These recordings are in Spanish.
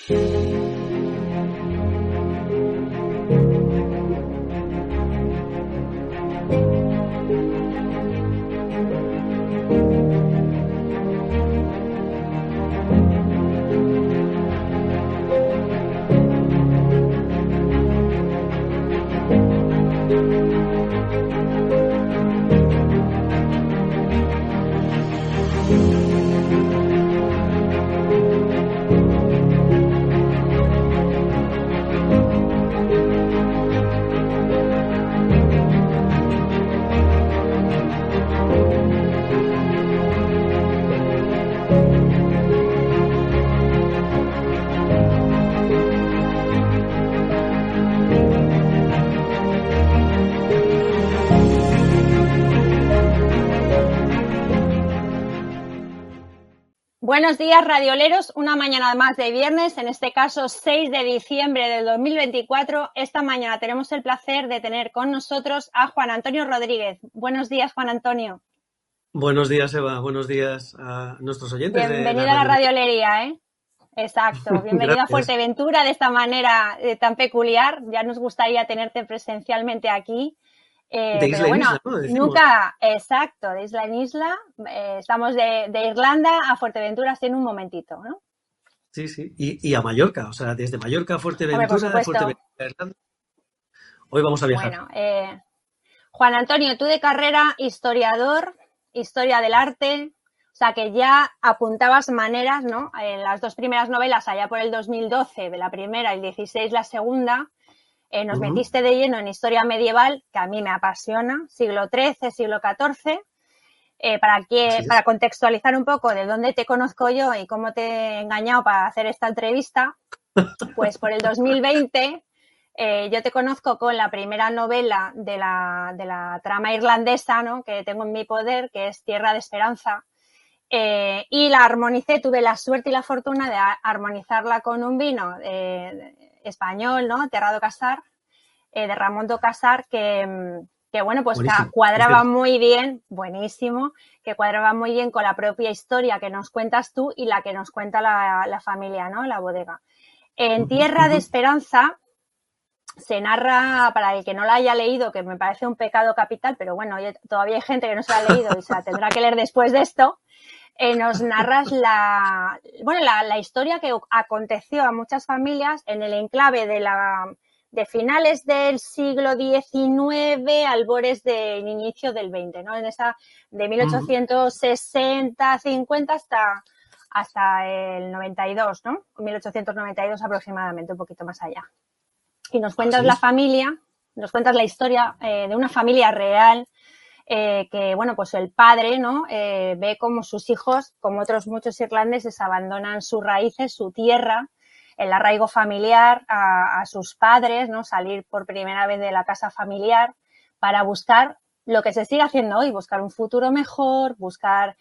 Buenos días, radioleros. Una mañana más de viernes, en este caso 6 de diciembre del 2024. Esta mañana tenemos el placer de tener con nosotros a Juan Antonio Rodríguez. Buenos días, Juan Antonio. Buenos días, Eva. Buenos días a nuestros oyentes. Bienvenido a la radiolería, ¿eh? Exacto. Bienvenido a Fuerteventura de esta manera tan peculiar. Ya nos gustaría tenerte presencialmente aquí. De isla en isla, ¿no? Nunca, exacto, de isla en isla. Estamos de Irlanda a Fuerteventura en un momentito, ¿no? Sí, sí. Y a Mallorca, o sea, desde Mallorca a Fuerteventura, Fuerteventura a Irlanda. Hoy vamos a viajar. Bueno, Juan Antonio, tú de carrera historiador, historia del arte, o sea que ya apuntabas maneras, ¿no? En las dos primeras novelas, allá por el 2012, de la primera y el 16 la segunda. Nos metiste de lleno en historia medieval, que a mí me apasiona, siglo XIII, siglo XIV. Para contextualizar un poco de dónde te conozco yo y cómo te he engañado para hacer esta entrevista, pues por el 2020 yo te conozco con la primera novela de la trama irlandesa, ¿no?, que tengo en mi poder, que es Tierra de Esperanza. Y la armonicé, tuve la suerte y la fortuna de armonizarla con un vino español, ¿no?, Terra do Casar, de Ramón do Casar, que bueno, pues cuadraba muy bien, buenísimo, que cuadraba muy bien con la propia historia que nos cuentas tú y la que nos cuenta la familia, ¿no?, la bodega. En Tierra de Esperanza se narra, para el que no la haya leído, que me parece un pecado capital, pero bueno, todavía hay gente que no se la ha leído y se la tendrá que leer después de esto. Nos narras la historia que aconteció a muchas familias en el enclave de finales del siglo XIX, albores del inicio del XX, ¿no? En esa de 1860, 50 hasta el 92, ¿no? 1892 aproximadamente, un poquito más allá. Y nos cuentas la familia, nos cuentas la historia de una familia real, que, bueno, pues el padre, ¿no?, ve como sus hijos, como otros muchos irlandeses, abandonan sus raíces, su tierra, el arraigo familiar a sus padres, ¿no?, salir por primera vez de la casa familiar para buscar lo que se sigue haciendo hoy, buscar un futuro mejor, buscar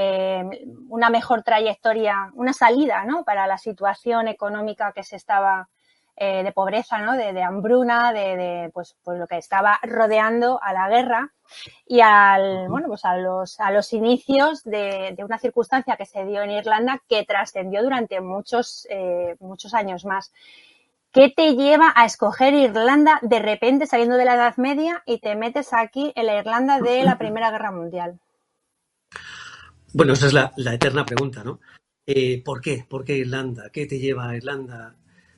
una mejor trayectoria, una salida, ¿no?, para la situación económica que se estaba de pobreza, ¿no?, de hambruna, pues lo que estaba rodeando a la guerra y a los inicios de una circunstancia que se dio en Irlanda que trascendió durante muchos años más. ¿Qué te lleva a escoger Irlanda de repente saliendo de la Edad Media y te metes aquí en la Irlanda de la Primera Guerra Mundial? Bueno, esa es la eterna pregunta, ¿no? ¿Por qué? ¿Por qué Irlanda? ¿Qué te lleva a Irlanda?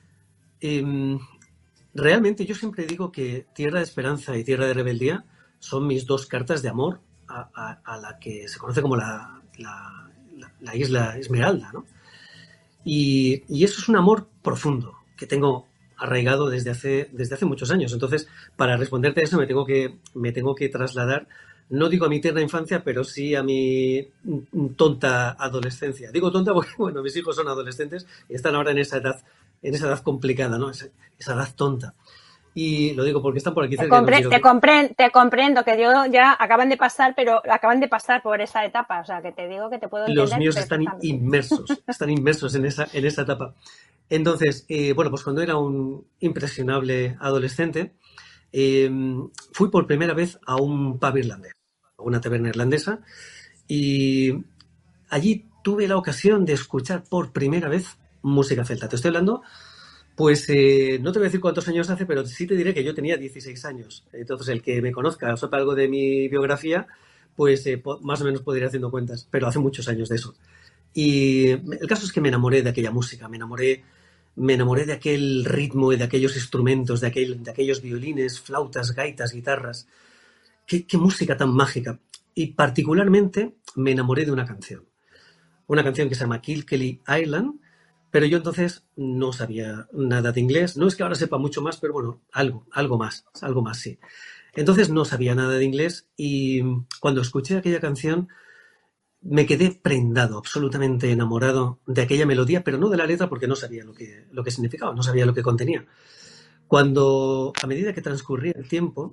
Realmente yo siempre digo que Tierra de Esperanza y Tierra de Rebeldía son mis dos cartas de amor a la que se conoce como la isla Esmeralda, ¿no? Y eso es un amor profundo que tengo arraigado desde hace muchos años. Entonces, para responderte a eso me tengo que trasladar, no digo a mi tierna infancia, pero sí a mi tonta adolescencia. Digo tonta porque, bueno, mis hijos son adolescentes y están ahora en esa edad complicada, ¿no? Esa edad tonta. Y lo digo porque están por aquí cerca. Te comprendo, que yo ya acaban de pasar por esa etapa, o sea, que te digo que te puedo entender. Los míos están inmersos en esa etapa. Entonces, bueno, pues cuando era un impresionable adolescente, fui por primera vez a un pub irlandés, a una taberna irlandesa, y allí tuve la ocasión de escuchar por primera vez música celta. Te estoy hablando, pues no te voy a decir cuántos años hace, pero sí te diré que yo tenía 16 años. Entonces, el que me conozca o sepa algo de mi biografía, pues más o menos podría ir haciendo cuentas, pero hace muchos años de eso. Y el caso es que me enamoré de aquella música, me enamoré de aquel ritmo y de aquellos instrumentos, de aquellos violines, flautas, gaitas, guitarras. Qué música tan mágica. Y particularmente me enamoré de una canción que se llama Kilkelly Island, pero yo entonces no sabía nada de inglés. No es que ahora sepa mucho más, pero bueno, algo más, sí. Entonces no sabía nada de inglés y cuando escuché aquella canción me quedé prendado, absolutamente enamorado de aquella melodía, pero no de la letra porque no sabía lo que significaba, no sabía lo que contenía. Cuando, a medida que transcurría el tiempo,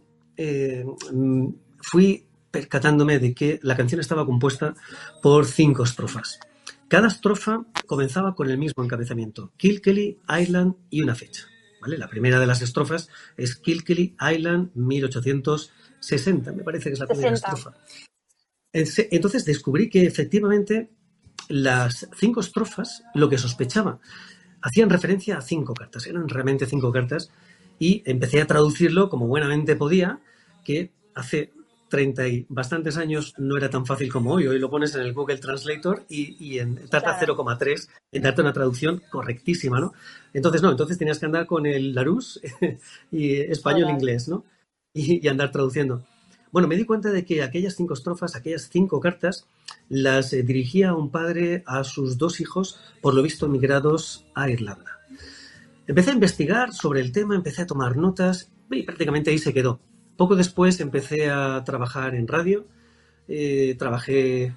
fui percatándome de que la canción estaba compuesta por 5 estrofas. Cada estrofa comenzaba con el mismo encabezamiento: Kilkelly Island y una fecha. ¿Vale? La primera de las estrofas es Kilkelly Island 1860, me parece que es la primera 60. estrofa. Entonces descubrí que efectivamente las 5 estrofas, lo que sospechaba, hacían referencia a 5 cartas, eran realmente 5 cartas, y empecé a traducirlo como buenamente podía, que hace 30 y bastantes años no era tan fácil como hoy. Hoy lo pones en el Google Translator y tarda 0,3 en darte una traducción correctísima, ¿no? Entonces tenías que andar con el Larousse y español-inglés, ¿no? Y andar traduciendo. Bueno, me di cuenta de que aquellas 5 estrofas, aquellas 5 cartas, las dirigía un padre a sus 2 hijos, por lo visto emigrados a Irlanda. Empecé a investigar sobre el tema, empecé a tomar notas y prácticamente ahí se quedó. Poco después empecé a trabajar en radio. Trabajé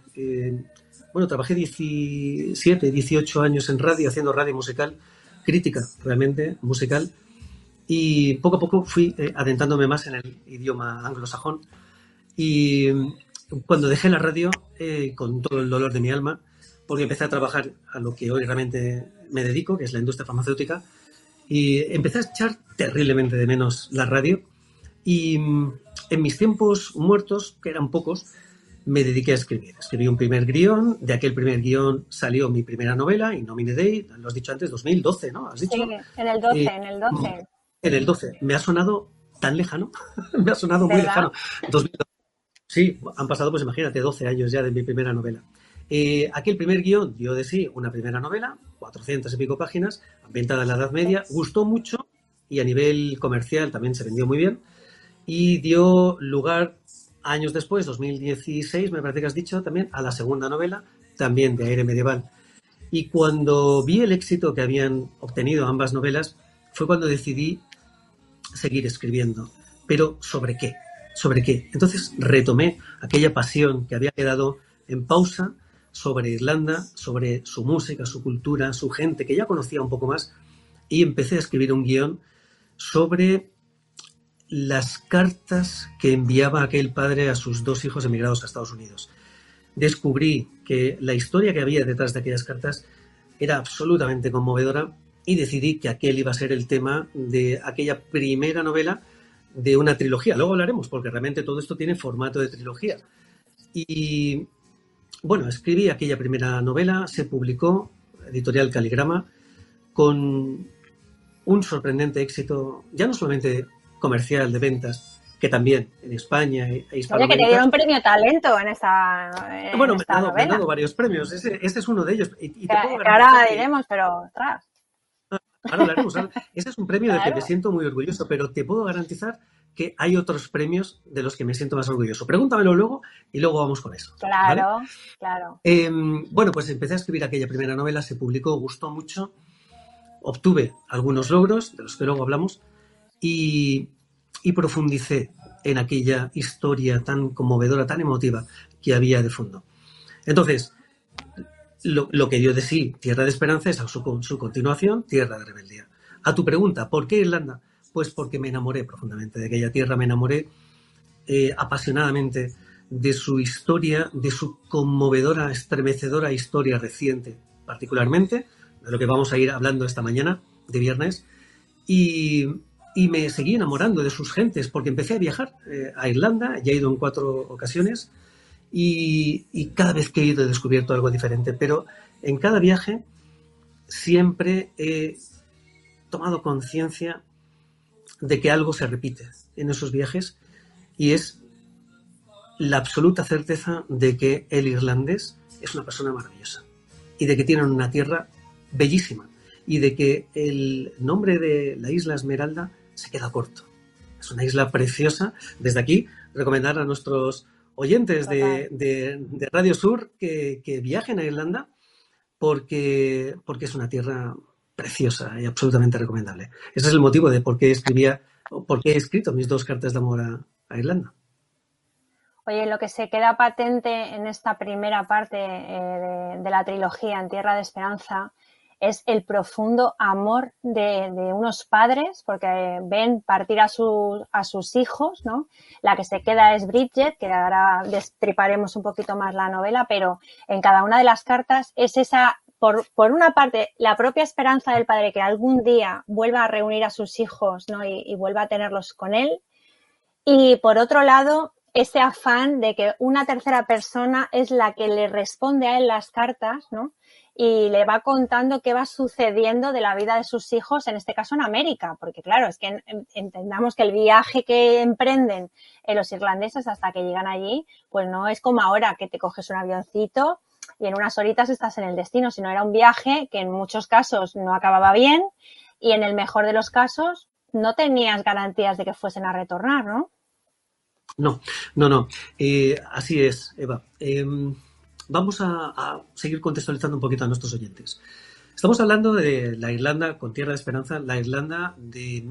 17, 18 años en radio, haciendo radio musical, crítica realmente musical. Y poco a poco fui adentrándome más en el idioma anglosajón. Y cuando dejé la radio, con todo el dolor de mi alma, porque empecé a trabajar a lo que hoy realmente me dedico, que es la industria farmacéutica, y empecé a echar terriblemente de menos la radio. Y en mis tiempos muertos, que eran pocos, me dediqué a escribir. Escribí un primer guión, de aquel primer guión salió mi primera novela, Innomine Dei, lo has dicho antes, 2012, ¿no? ¿Has dicho? Sí, en el 12, en el 12. En el 12. Me ha sonado tan lejano, me ha sonado muy lejano. 2012. Sí, han pasado, pues imagínate, 12 años ya de mi primera novela. Aquel primer guión dio de sí una primera novela, 400 y pico páginas, ambientada en la Edad Media, gustó mucho y a nivel comercial también se vendió muy bien. Y dio lugar, años después, 2016, me parece que has dicho también, a la segunda novela, también de aire medieval. Y cuando vi el éxito que habían obtenido ambas novelas, fue cuando decidí seguir escribiendo. Pero ¿sobre qué? ¿Sobre qué? Entonces retomé aquella pasión que había quedado en pausa sobre Irlanda, sobre su música, su cultura, su gente, que ya conocía un poco más, y empecé a escribir un guión sobre las cartas que enviaba aquel padre a sus 2 hijos emigrados a Estados Unidos. Descubrí que la historia que había detrás de aquellas cartas era absolutamente conmovedora y decidí que aquel iba a ser el tema de aquella primera novela de una trilogía. Luego hablaremos, porque realmente todo esto tiene formato de trilogía. Y bueno, escribí aquella primera novela, se publicó, editorial Caligrama, con un sorprendente éxito, ya no solamente comercial de ventas, que también en España e Hispanoamérica. Oye, que te dieron un premio talento en esta bueno, me novela. han dado varios premios. Este es uno de ellos. Y que ahora diremos, pero ostras. Ahora hablaremos. Ese es un premio del que me siento muy orgulloso, pero te puedo garantizar que hay otros premios de los que me siento más orgulloso. Pregúntamelo luego y luego vamos con eso. Claro, ¿vale? Claro. Bueno, pues empecé a escribir aquella primera novela, se publicó, gustó mucho, obtuve algunos logros, de los que luego hablamos, y profundicé en aquella historia tan conmovedora, tan emotiva que había de fondo. Entonces, lo que dio de sí Tierra de Esperanza es su continuación, Tierra de Rebeldía. A tu pregunta, ¿por qué Irlanda? Pues porque me enamoré profundamente de aquella tierra, me enamoré apasionadamente de su historia, de su conmovedora, estremecedora historia reciente, particularmente, de lo que vamos a ir hablando esta mañana, de viernes, y me seguí enamorando de sus gentes, porque empecé a viajar a Irlanda, ya he ido en 4 ocasiones, y cada vez que he ido he descubierto algo diferente, pero en cada viaje siempre he tomado conciencia de que algo se repite en esos viajes, y es la absoluta certeza de que el irlandés es una persona maravillosa y de que tienen una tierra bellísima y de que el nombre de la isla Esmeralda se queda corto. Es una isla preciosa. Desde aquí, recomendar a nuestros oyentes de Radio Sur que viajen a Irlanda porque es una tierra preciosa y absolutamente recomendable. Ese es el motivo de por qué he escrito mis 2 cartas de amor a Irlanda. Oye, lo que se queda patente en esta primera parte de la trilogía En Tierra de Esperanza es el profundo amor de unos padres, porque ven partir a sus hijos, ¿no? La que se queda es Bridget, que ahora destriparemos un poquito más la novela, pero en cada una de las cartas es esa, por una parte, la propia esperanza del padre que algún día vuelva a reunir a sus hijos, ¿no? Y vuelva a tenerlos con él. Y por otro lado, ese afán de que una tercera persona es la que le responde a él las cartas, ¿no? Y le va contando qué va sucediendo de la vida de sus hijos, en este caso en América, porque claro, es que entendamos que el viaje que emprenden los irlandeses hasta que llegan allí, pues no es como ahora que te coges un avioncito y en unas horitas estás en el destino, sino era un viaje que en muchos casos no acababa bien y en el mejor de los casos no tenías garantías de que fuesen a retornar, ¿no? No. Así es, Eva. Vamos a seguir contextualizando un poquito a nuestros oyentes. Estamos hablando de la Irlanda con Tierra de Esperanza, la Irlanda de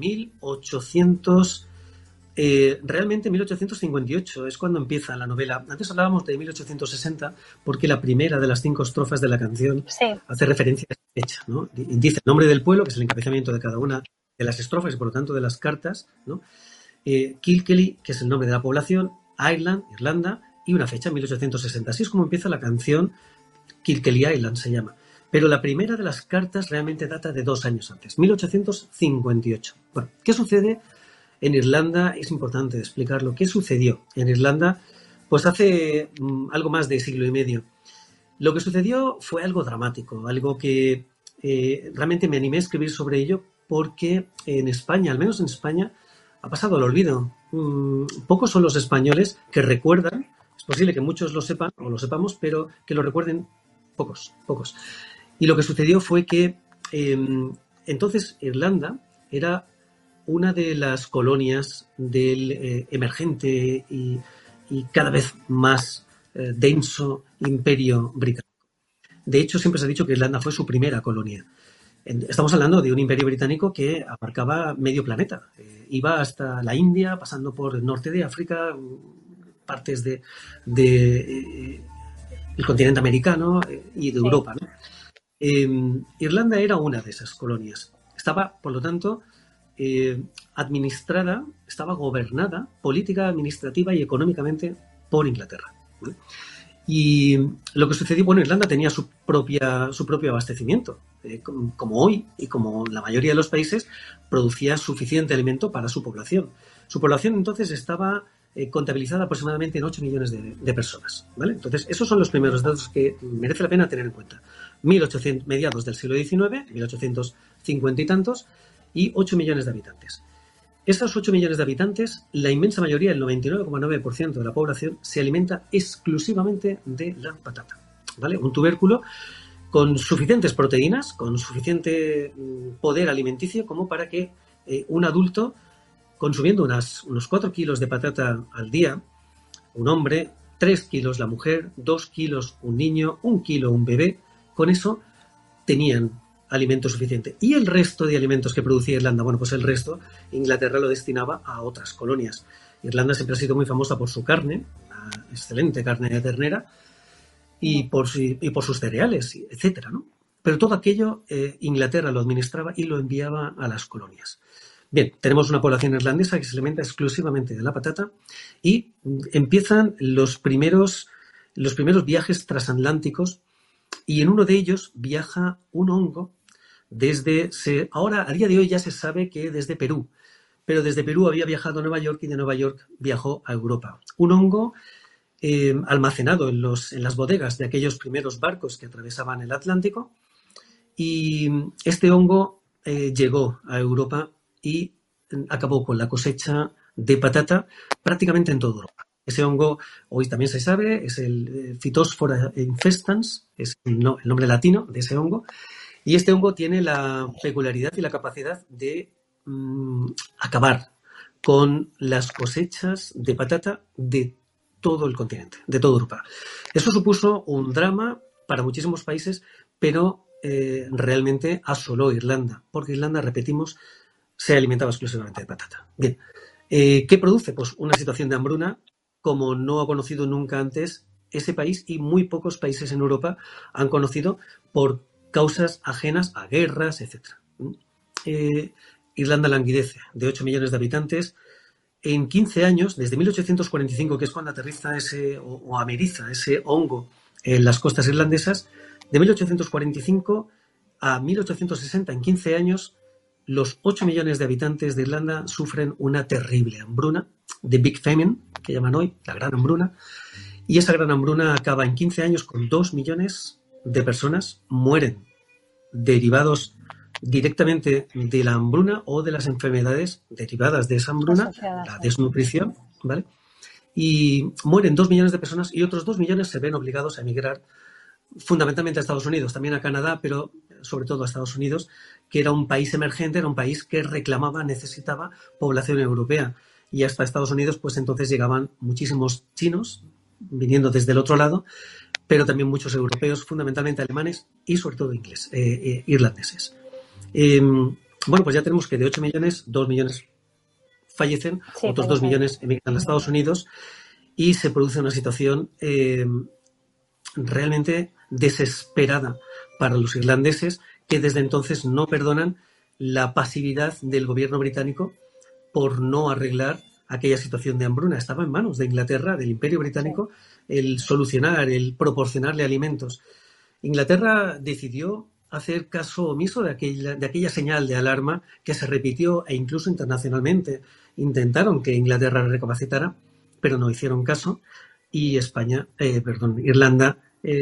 1800, realmente 1858 es cuando empieza la novela. Antes hablábamos de 1860 porque la primera de las 5 estrofas de la canción hace referencia a esa fecha, ¿no? Dice el nombre del pueblo, que es el encabezamiento de cada una de las estrofas y por lo tanto de las cartas, ¿no? Kilkelly, que es el nombre de la población, Ireland, Irlanda, y una fecha, 1860. Así es como empieza la canción, Kilkelly Island se llama. Pero la primera de las cartas realmente data de 2 años antes, 1858. Bueno, ¿qué sucede en Irlanda? Es importante explicarlo. ¿Qué sucedió en Irlanda? Pues hace algo más de siglo y medio. Lo que sucedió fue algo dramático, algo que realmente me animé a escribir sobre ello porque en España, al menos en España, ha pasado al olvido. Pocos son los españoles que recuerdan, es posible que muchos lo sepan o lo sepamos, pero que lo recuerden pocos. Y lo que sucedió fue que entonces Irlanda era una de las colonias del emergente y cada vez más denso imperio británico. De hecho, siempre se ha dicho que Irlanda fue su primera colonia. Estamos hablando de un imperio británico que abarcaba medio planeta. Iba hasta la India, pasando por el norte de África, partes de el continente americano y de Europa, ¿no? Irlanda era una de esas colonias. Estaba, por lo tanto, administrada, estaba gobernada política, administrativa y económicamente por Inglaterra, ¿vale? Y lo que sucedió, bueno, Irlanda tenía su propio abastecimiento. Como hoy y como la mayoría de los países, producía suficiente alimento para su población. Su población entonces estaba contabilizada aproximadamente en 8 millones de personas, ¿vale? Entonces, esos son los primeros datos que merece la pena tener en cuenta. Mediados del siglo XIX, 1850 y tantos, y 8 millones de habitantes. Esos 8 millones de habitantes, la inmensa mayoría, el 99,9% de la población, se alimenta exclusivamente de la patata, ¿vale? Un tubérculo con suficientes proteínas, con suficiente poder alimenticio como para que un adulto, consumiendo unos 4 kilos de patata al día, un hombre, 3 kilos la mujer, 2 kilos un niño, 1 kilo un bebé, con eso tenían alimento suficiente. ¿Y el resto de alimentos que producía Irlanda? Bueno, pues el resto Inglaterra lo destinaba a otras colonias. Irlanda siempre ha sido muy famosa por su carne, una excelente carne de ternera, y por sus cereales, etcétera, ¿no? Pero todo aquello Inglaterra lo administraba y lo enviaba a las colonias. Bien, tenemos una población irlandesa que se alimenta exclusivamente de la patata y empiezan los primeros viajes transatlánticos, y en uno de ellos viaja un hongo ahora, a día de hoy ya se sabe que desde Perú, pero desde Perú había viajado a Nueva York y de Nueva York viajó a Europa. Un hongo almacenado en las bodegas de aquellos primeros barcos que atravesaban el Atlántico Y este hongo llegó a Europa y acabó con la cosecha de patata prácticamente en toda Europa. Ese hongo, hoy también se sabe, es el Phytophthora infestans, es el nombre latino de ese hongo. Y este hongo tiene la peculiaridad y la capacidad de acabar con las cosechas de patata de todo el continente, de toda Europa. Eso supuso un drama para muchísimos países, pero realmente asoló Irlanda, porque Irlanda, repetimos, se alimentaba exclusivamente de patata. Bien, ¿qué produce? Pues una situación de hambruna como no ha conocido nunca antes ese país, y muy pocos países en Europa han conocido por causas ajenas a guerras, etc. Irlanda languidece, de 8 millones de habitantes. En 15 años, desde 1845, que es cuando aterriza o ameriza ese hongo en las costas irlandesas, de 1845 a 1860, en 15 años, los 8 millones de habitantes de Irlanda sufren una terrible hambruna, the Big Famine, que llaman hoy, la gran hambruna, y esa gran hambruna acaba en 15 años con 2 millones de personas mueren derivados directamente de la hambruna o de las enfermedades derivadas de esa hambruna, la desnutrición, ¿vale? Y mueren 2 millones de personas y otros 2 millones se ven obligados a emigrar fundamentalmente a Estados Unidos, también a Canadá, pero sobre todo a Estados Unidos, que era un país emergente, era un país que reclamaba, necesitaba población europea. Y hasta Estados Unidos, pues entonces llegaban muchísimos chinos viniendo desde el otro lado, pero también muchos europeos, fundamentalmente alemanes y sobre todo irlandeses. Bueno, pues ya tenemos que de 8 millones, 2 millones fallecen, sí, otros 2 millones emigran a Estados Unidos y se produce una situación realmente desesperada para los irlandeses, que desde entonces no perdonan la pasividad del gobierno británico por no arreglar aquella situación de hambruna. Estaba en manos de Inglaterra, del Imperio Británico, el solucionar, el proporcionarle alimentos. Inglaterra decidió hacer caso omiso de aquella señal de alarma que se repitió e incluso internacionalmente. Intentaron que Inglaterra recapacitara, pero no hicieron caso y Irlanda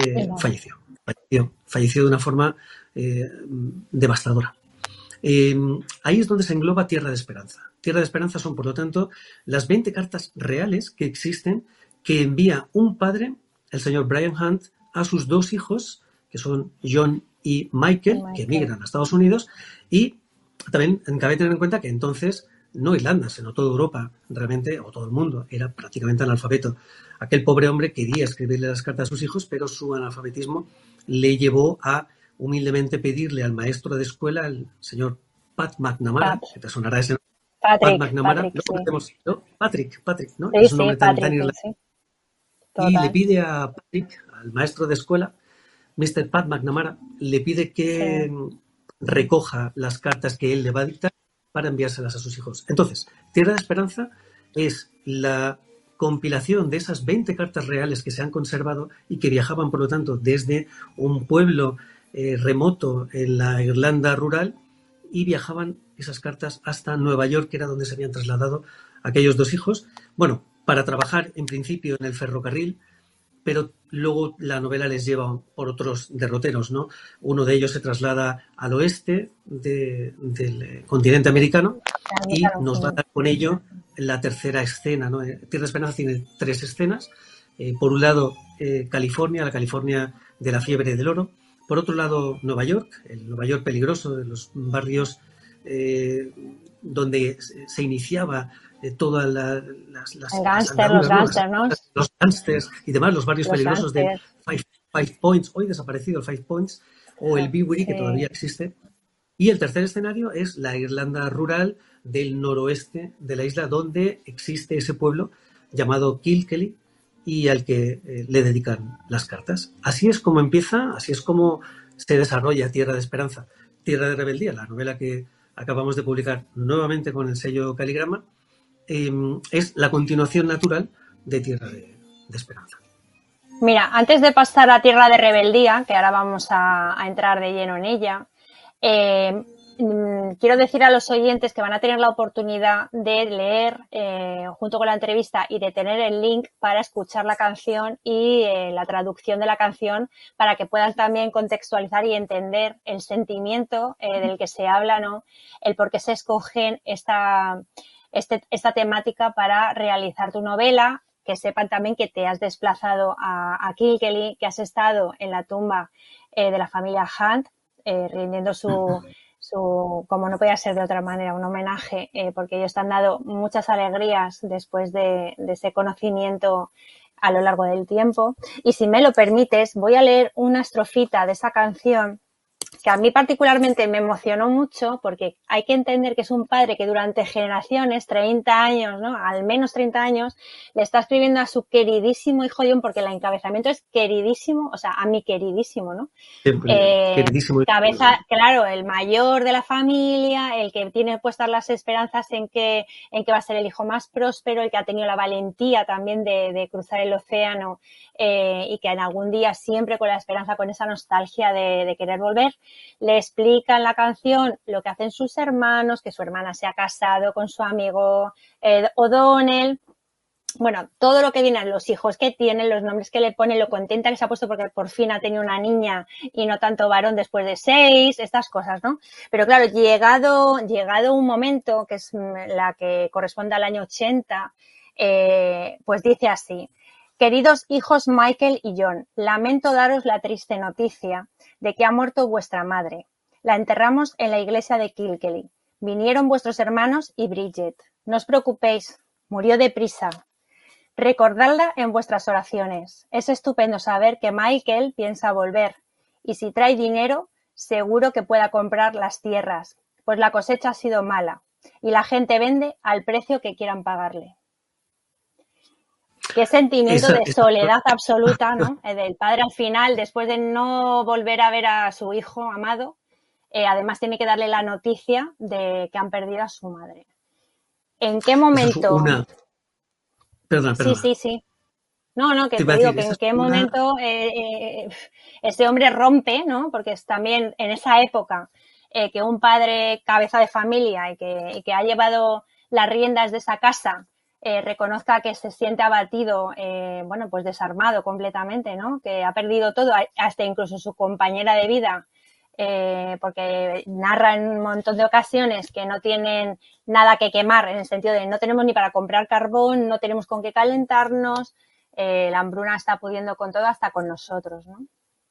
falleció de una forma devastadora. Ahí es donde se engloba Tierra de Esperanza. Tierra de Esperanza son, por lo tanto, las 20 cartas reales que existen que envía un padre, el señor Brian Hunt, a sus 2 hijos, que son John y Michael, que emigran a Estados Unidos, y también cabe tener en cuenta que entonces no Irlanda, sino toda Europa, realmente, o todo el mundo, era prácticamente analfabeto. Aquel pobre hombre quería escribirle las cartas a sus hijos, pero su analfabetismo le llevó a humildemente pedirle al maestro de escuela, el señor Pat McNamara, que te sonará ese nombre, Pat McNamara, Patrick, ¿no? Sí, es un nombre tan Patrick, irlandés. sí. Y le pide a Patrick, al maestro de escuela, Mr. Pat McNamara, le pide que recoja las cartas que él le va a dictar para enviárselas a sus hijos. Entonces, Tierra de Esperanza es la compilación de esas 20 cartas reales que se han conservado y que viajaban, por lo tanto, desde un pueblo remoto en la Irlanda rural, y viajaban esas cartas hasta Nueva York, que era donde se habían trasladado aquellos 2 hijos, bueno, para trabajar en principio en el ferrocarril, pero luego la novela les lleva por otros derroteros, ¿no? Uno de ellos se traslada al oeste del continente americano y nos va a dar con ello la tercera escena, ¿no? Tierra de Esperanza tiene 3 escenas. Por un lado, California, la California de la fiebre del oro. Por otro lado, Nueva York, el Nueva York peligroso, de los barrios donde se iniciaba todas los gángsters y demás, los barrios peligrosos de Five Points, hoy desaparecido el Five Points, o el Bewery, que todavía existe. Y el tercer escenario es la Irlanda rural del noroeste de la isla, donde existe ese pueblo llamado Kilkelly y al que le dedican las cartas. Así es como empieza, así es como se desarrolla Tierra de Esperanza. Tierra de Rebeldía, la novela que acabamos de publicar nuevamente con el sello Caligrama, es la continuación natural de Tierra de Esperanza. Mira, antes de pasar a Tierra de Rebeldía, que ahora vamos a entrar de lleno en ella, quiero decir a los oyentes que van a tener la oportunidad de leer junto con la entrevista y de tener el link para escuchar la canción y la traducción de la canción para que puedan también contextualizar y entender el sentimiento del que se habla, ¿no? El por qué se escogen esta temática para realizar tu novela, que sepan también que te has desplazado a Kilkelly, que has estado en la tumba de la familia Hunt, rindiendo su, como no podía ser de otra manera, un homenaje, porque ellos te han dado muchas alegrías después de ese conocimiento a lo largo del tiempo. Y si me lo permites, voy a leer una estrofita de esa canción que a mí particularmente me emocionó mucho, porque hay que entender que es un padre que durante generaciones, 30 años, ¿no? Al menos 30 años, le está escribiendo a su queridísimo hijo John, porque el encabezamiento es queridísimo, o sea, a mi queridísimo, ¿no? Queridísimo. Cabeza, claro, el mayor de la familia, el que tiene puestas las esperanzas en que va a ser el hijo más próspero, el que ha tenido la valentía también de cruzar el océano y que en algún día siempre con la esperanza, con esa nostalgia de querer volver. Le explica en la canción lo que hacen sus hermanos, que su hermana se ha casado con su amigo O'Donnell. Bueno, todo lo que vienen, los hijos que tienen, los nombres que le ponen, lo contenta que se ha puesto porque por fin ha tenido una niña y no tanto varón después de 6, estas cosas, ¿no? Pero claro, llegado un momento, que es la que corresponde al año 80, pues dice así: queridos hijos Michael y John, lamento daros la triste noticia de que ha muerto vuestra madre. La enterramos en la iglesia de Kilkelly. Vinieron vuestros hermanos y Bridget. No os preocupéis, murió deprisa. Recordadla en vuestras oraciones. Es estupendo saber que Michael piensa volver y si trae dinero, seguro que pueda comprar las tierras, pues la cosecha ha sido mala y la gente vende al precio que quieran pagarle. Qué sentimiento de soledad absoluta, ¿no? Del padre al final, después de no volver a ver a su hijo amado, además tiene que darle la noticia de que han perdido a su madre. ¿En qué momento? Perdona. Sí. No, que te digo que en qué momento ese hombre rompe, ¿no? Porque es también en esa época que un padre cabeza de familia y que ha llevado las riendas de esa casa reconozca que se siente abatido, bueno, pues desarmado completamente, ¿no? Que ha perdido todo, hasta incluso su compañera de vida, porque narra en un montón de ocasiones que no tienen nada que quemar, en el sentido de no tenemos ni para comprar carbón, no tenemos con qué calentarnos, la hambruna está pudiendo con todo, hasta con nosotros, ¿no?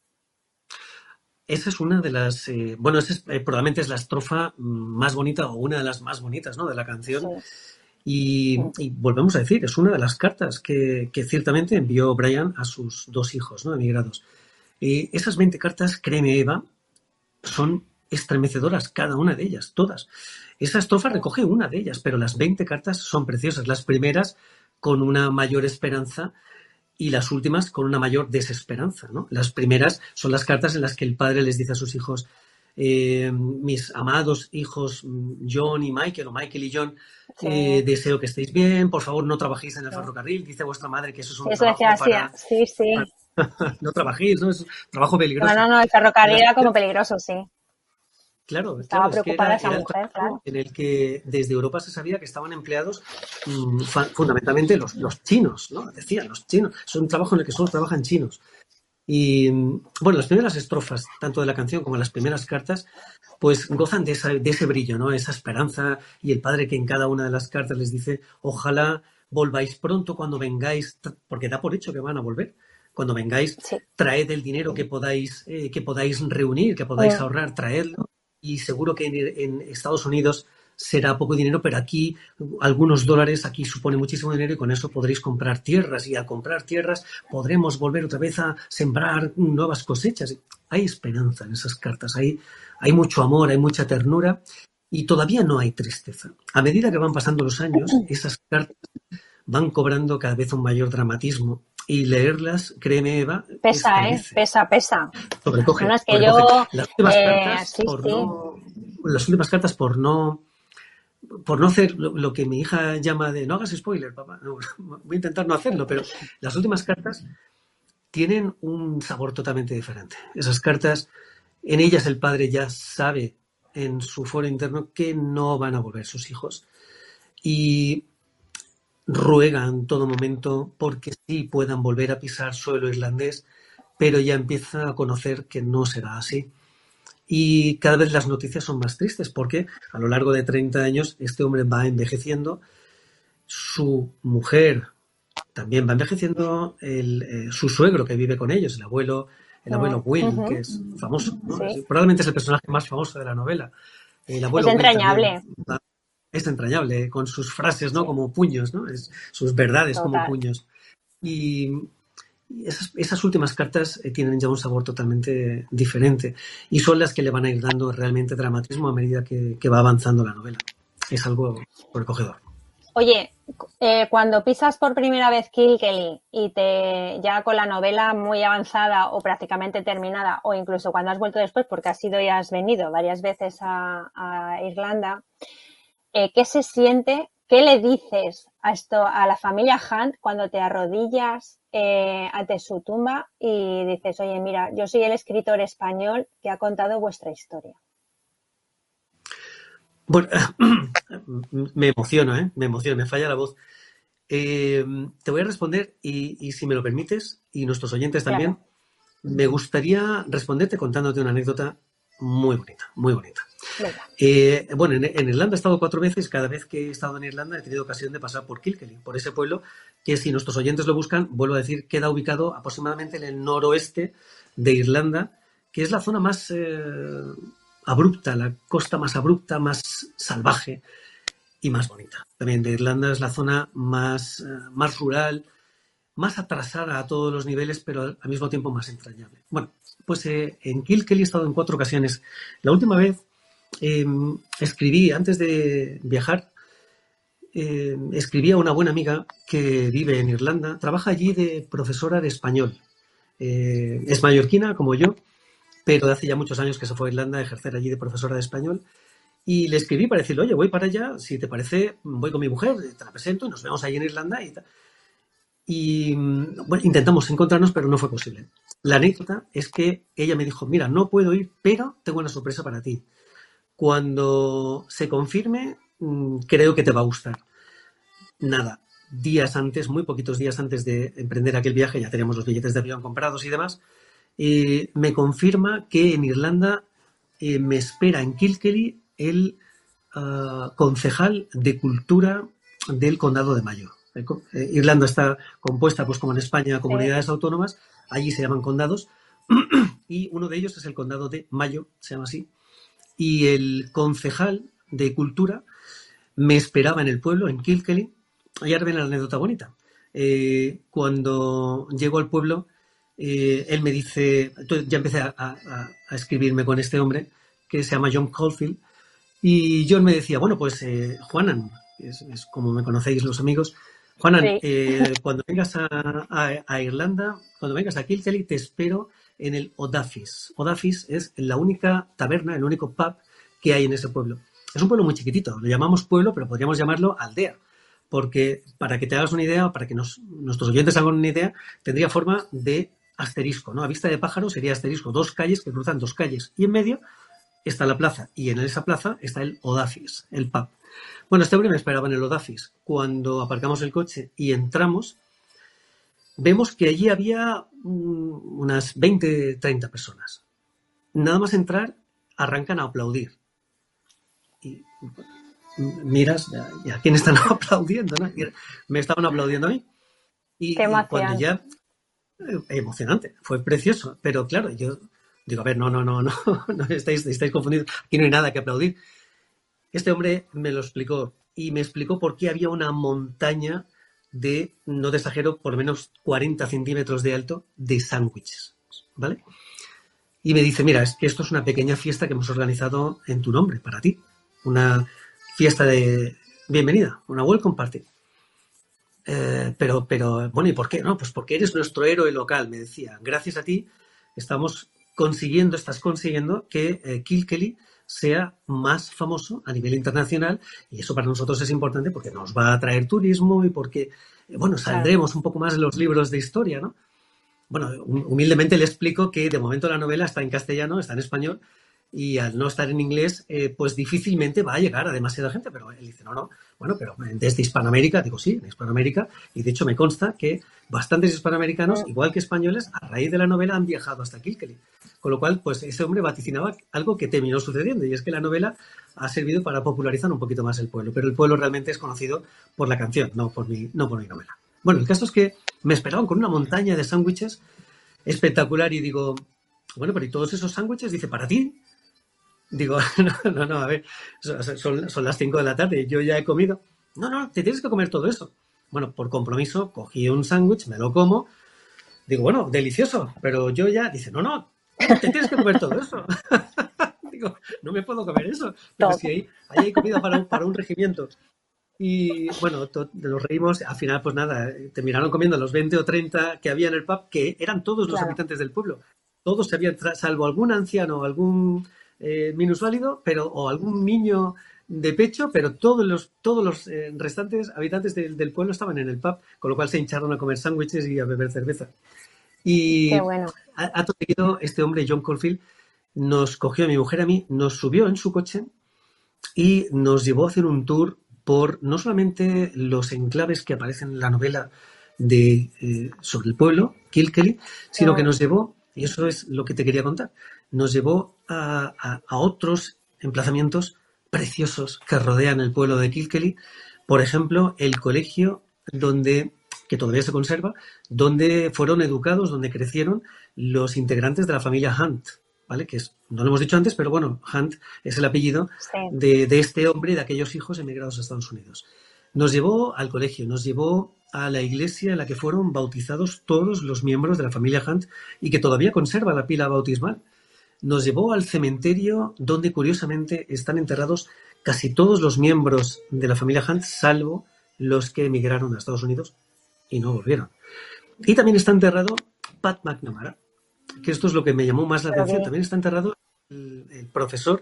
Esa es una de las, bueno, esa probablemente es la estrofa más bonita o una de las más bonitas, ¿no? De la canción. Sí. Y volvemos a decir, es una de las cartas que ciertamente envió Brian a sus 2 hijos, ¿no? Emigrados. Esas 20 cartas, créeme, Eva, son estremecedoras, cada una de ellas, todas. Esa estrofa recoge una de ellas, pero las 20 cartas son preciosas. Las primeras con una mayor esperanza y las últimas con una mayor desesperanza, ¿no? Las primeras son las cartas en las que el padre les dice a sus hijos: mis amados hijos John y Michael, o Michael y John, sí. Deseo que estéis bien, por favor no trabajéis en el ferrocarril, dice vuestra madre que eso es un trabajo para... Sí. No trabajéis, ¿no? Es un trabajo peligroso. No, el ferrocarril era como peligroso, sí. Claro, estaba preocupada es que esa mujer, claro. En el que desde Europa se sabía que estaban empleados fundamentalmente los chinos, ¿no? Decían, los chinos, es un trabajo en el que solo trabajan chinos. Y bueno, las primeras estrofas, tanto de la canción como las primeras cartas, pues gozan de ese brillo, ¿no? Esa esperanza, y el padre que en cada una de las cartas les dice: ojalá volváis pronto cuando vengáis, porque da por hecho que van a volver. Cuando vengáis, sí. Traed el dinero que podáis reunir, que podáis ahorrar, traedlo. Y seguro que en Estados Unidos será poco dinero, pero aquí algunos dólares aquí supone muchísimo dinero y con eso podréis comprar tierras, y al comprar tierras podremos volver otra vez a sembrar nuevas cosechas. Hay esperanza en esas cartas, hay mucho amor, hay mucha ternura y todavía no hay tristeza. A medida que van pasando los años, esas cartas van cobrando cada vez un mayor dramatismo y leerlas, créeme, Eva, pesa. Sobrecoge. No, es que yo... Las últimas cartas, por no hacer lo que mi hija llama de no hagas spoiler, papá. No, voy a intentar no hacerlo, pero las últimas cartas tienen un sabor totalmente diferente. Esas cartas, en ellas el padre ya sabe en su foro interno que no van a volver sus hijos y ruega en todo momento porque sí puedan volver a pisar suelo irlandés, pero ya empieza a conocer que no será así. Y cada vez las noticias son más tristes porque a lo largo de 30 años este hombre va envejeciendo, su mujer también va envejeciendo, su suegro que vive con ellos, el abuelo Will, que es famoso, ¿no? Sí. Probablemente es el personaje más famoso de la novela. El abuelo Es Will entrañable. también es entrañable, con sus frases, ¿no? Como puños, ¿no? Sus verdades como Total. puños. Y esas últimas cartas tienen ya un sabor totalmente diferente y son las que le van a ir dando realmente dramatismo a medida que va avanzando la novela. Es algo sobrecogedor. Oye, cuando pisas por primera vez Kilkelly y ya con la novela muy avanzada o prácticamente terminada, o incluso cuando has vuelto después, porque has ido y has venido varias veces a Irlanda, ¿qué se siente? ¿Qué le dices a la familia Hunt cuando te arrodillas ante su tumba y dices, oye, mira, yo soy el escritor español que ha contado vuestra historia? Bueno, me emociono, me falla la voz. Te voy a responder y si me lo permites, y nuestros oyentes también, Claro. me gustaría responderte contándote una anécdota muy bonita, muy bonita. Bueno, en Irlanda he estado 4 veces. Cada vez que he estado en Irlanda he tenido ocasión de pasar por Kilkelly, por ese pueblo que, si nuestros oyentes lo buscan, vuelvo a decir, queda ubicado aproximadamente en el noroeste de Irlanda, que es la zona más abrupta, la costa más abrupta, más salvaje y más bonita. También de Irlanda es la zona más rural, más atrasada a todos los niveles, pero al mismo tiempo más entrañable. Bueno, pues en Kilkelly he estado en 4 ocasiones. La última vez escribí, antes de viajar, escribí a una buena amiga que vive en Irlanda, trabaja allí de profesora de español. Es mallorquina, como yo, pero hace ya muchos años que se fue a Irlanda a ejercer allí de profesora de español. Y le escribí para decirle, oye, voy para allá, si te parece, voy con mi mujer, te la presento y nos vemos ahí en Irlanda y tal. Y bueno, intentamos encontrarnos, pero no fue posible. La anécdota es que ella me dijo, mira, no puedo ir, pero tengo una sorpresa para ti. Cuando se confirme, creo que te va a gustar. Nada, días antes, muy poquitos días antes de emprender aquel viaje, ya teníamos los billetes de avión comprados y demás, me confirma que en Irlanda me espera en Kilkelly el concejal de cultura del condado de Mayo. Irlanda está compuesta, pues como en España, comunidades autónomas, allí se llaman condados, y uno de ellos es el condado de Mayo, se llama así, y el concejal de cultura me esperaba en el pueblo, en Kilkelly, y ahora viene la anécdota bonita. Cuando llego al pueblo, él me dice, ya empecé a escribirme con este hombre que se llama John Caulfield, y John me decía, bueno, pues Juanan, es como me conocéis los amigos, Juanan, cuando vengas a Irlanda, cuando vengas a Kilkelly, te espero en el O'Duffy's. O'Duffy's es la única taberna, el único pub que hay en ese pueblo. Es un pueblo muy chiquitito, lo llamamos pueblo, pero podríamos llamarlo aldea, porque para que te hagas una idea, para que nuestros oyentes hagan una idea, tendría forma de asterisco, ¿no? A vista de pájaro sería asterisco, 2 calles que cruzan 2 calles, y en medio está la plaza, y en esa plaza está el O'Duffy's, el pub. Bueno, este hombre me esperaba en el O'Duffy's. Cuando aparcamos el coche y entramos, vemos que allí había unas 20, 30 personas. Nada más entrar, arrancan a aplaudir. Y miras, ¿y a quién están aplaudiendo? ¿No? Y me estaban aplaudiendo a mí. Y cuando ya... emocionante, fue precioso. Pero claro, yo digo, a ver, no, estáis confundidos. Aquí no hay nada que aplaudir. Este hombre me lo explicó y me explicó por qué había una montaña de, no te exagero, por lo menos 40 centímetros de alto de sándwiches, ¿vale? Y me dice, mira, es que esto es una pequeña fiesta que hemos organizado en tu nombre, para ti. Una fiesta de bienvenida, una welcome party. Pero, bueno, ¿y por qué? No, pues porque eres nuestro héroe local, me decía. Gracias a ti estás consiguiendo que Kilkelly sea más famoso a nivel internacional, y eso para nosotros es importante porque nos va a traer turismo y porque, bueno, saldremos un poco más en los libros de historia, ¿no? Bueno, humildemente le explico que de momento la novela está en castellano, está en español, y al no estar en inglés, pues difícilmente va a llegar a demasiada gente. Pero él dice, no, bueno, pero desde Hispanoamérica, digo, sí, en Hispanoamérica, y de hecho me consta que bastantes hispanoamericanos, igual que españoles, a raíz de la novela han viajado hasta Kilkelly. Con lo cual, pues ese hombre vaticinaba algo que terminó sucediendo, y es que la novela ha servido para popularizar un poquito más el pueblo, pero el pueblo realmente es conocido por la canción, no por mi novela. Bueno, el caso es que me esperaban con una montaña de sándwiches espectacular y digo, bueno, pero ¿y todos esos sándwiches? Dice, ¿para ti? Digo, no, a ver, son las 5 de la tarde, yo ya he comido. No, te tienes que comer todo eso. Bueno, por compromiso, cogí un sándwich, me lo como. Digo, bueno, delicioso, pero yo ya, dice, no, te tienes que comer todo eso. Digo, no me puedo comer eso. Pero si ahí hay comida para un regimiento. Y bueno, nos reímos. Al final, pues nada, terminaron comiendo los 20 o 30 que había en el pub, que eran todos los habitantes del pueblo. Todos se habían, salvo algún anciano, algún minusválido, o algún niño de pecho, pero todos los restantes habitantes del pueblo estaban en el pub, con lo cual se hincharon a comer sándwiches y a beber cerveza. Y qué bueno. acto seguido, este hombre, John Caulfield, nos cogió a mi mujer, a mí, nos subió en su coche y nos llevó a hacer un tour por no solamente los enclaves que aparecen en la novela sobre el pueblo, Kilkelly, sino que nos llevó, y eso es lo que te quería contar, nos llevó a otros emplazamientos preciosos que rodean el pueblo de Kilkelly. Por ejemplo, el colegio que todavía se conserva, donde fueron educados, donde crecieron los integrantes de la familia Hunt, ¿vale? No lo hemos dicho antes, pero bueno, Hunt es el apellido de este hombre y de aquellos hijos emigrados a Estados Unidos. Nos llevó al colegio, nos llevó a la iglesia en la que fueron bautizados todos los miembros de la familia Hunt y que todavía conserva la pila bautismal. Nos llevó al cementerio donde curiosamente están enterrados casi todos los miembros de la familia Hunt, salvo los que emigraron a Estados Unidos y no volvieron. Y también está enterrado Pat McNamara, que esto es lo que me llamó más la atención. También está enterrado el profesor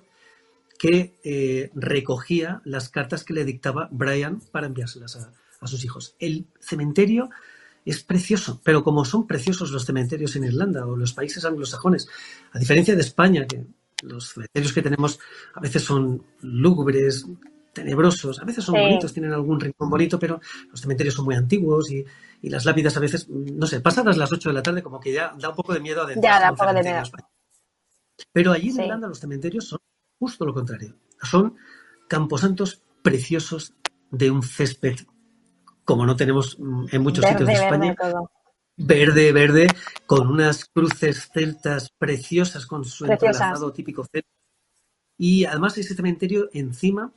que recogía las cartas que le dictaba Brian para enviárselas a sus hijos. El cementerio es precioso, pero como son preciosos los cementerios en Irlanda o los países anglosajones, a diferencia de España, que los cementerios que tenemos a veces son lúgubres, tenebrosos, a veces son bonitos, tienen algún rincón bonito, pero los cementerios son muy antiguos y las lápidas a veces, no sé, pasadas las 8 de la tarde como que ya da un poco de miedo adentrarse. Ya da un poco de miedo. Pero allí en Irlanda los cementerios son justo lo contrario. Son camposantos preciosos de un césped como no tenemos en muchos sitios de España. Verde, con unas cruces celtas preciosas con su entrelazado típico celta. Y además ese cementerio encima,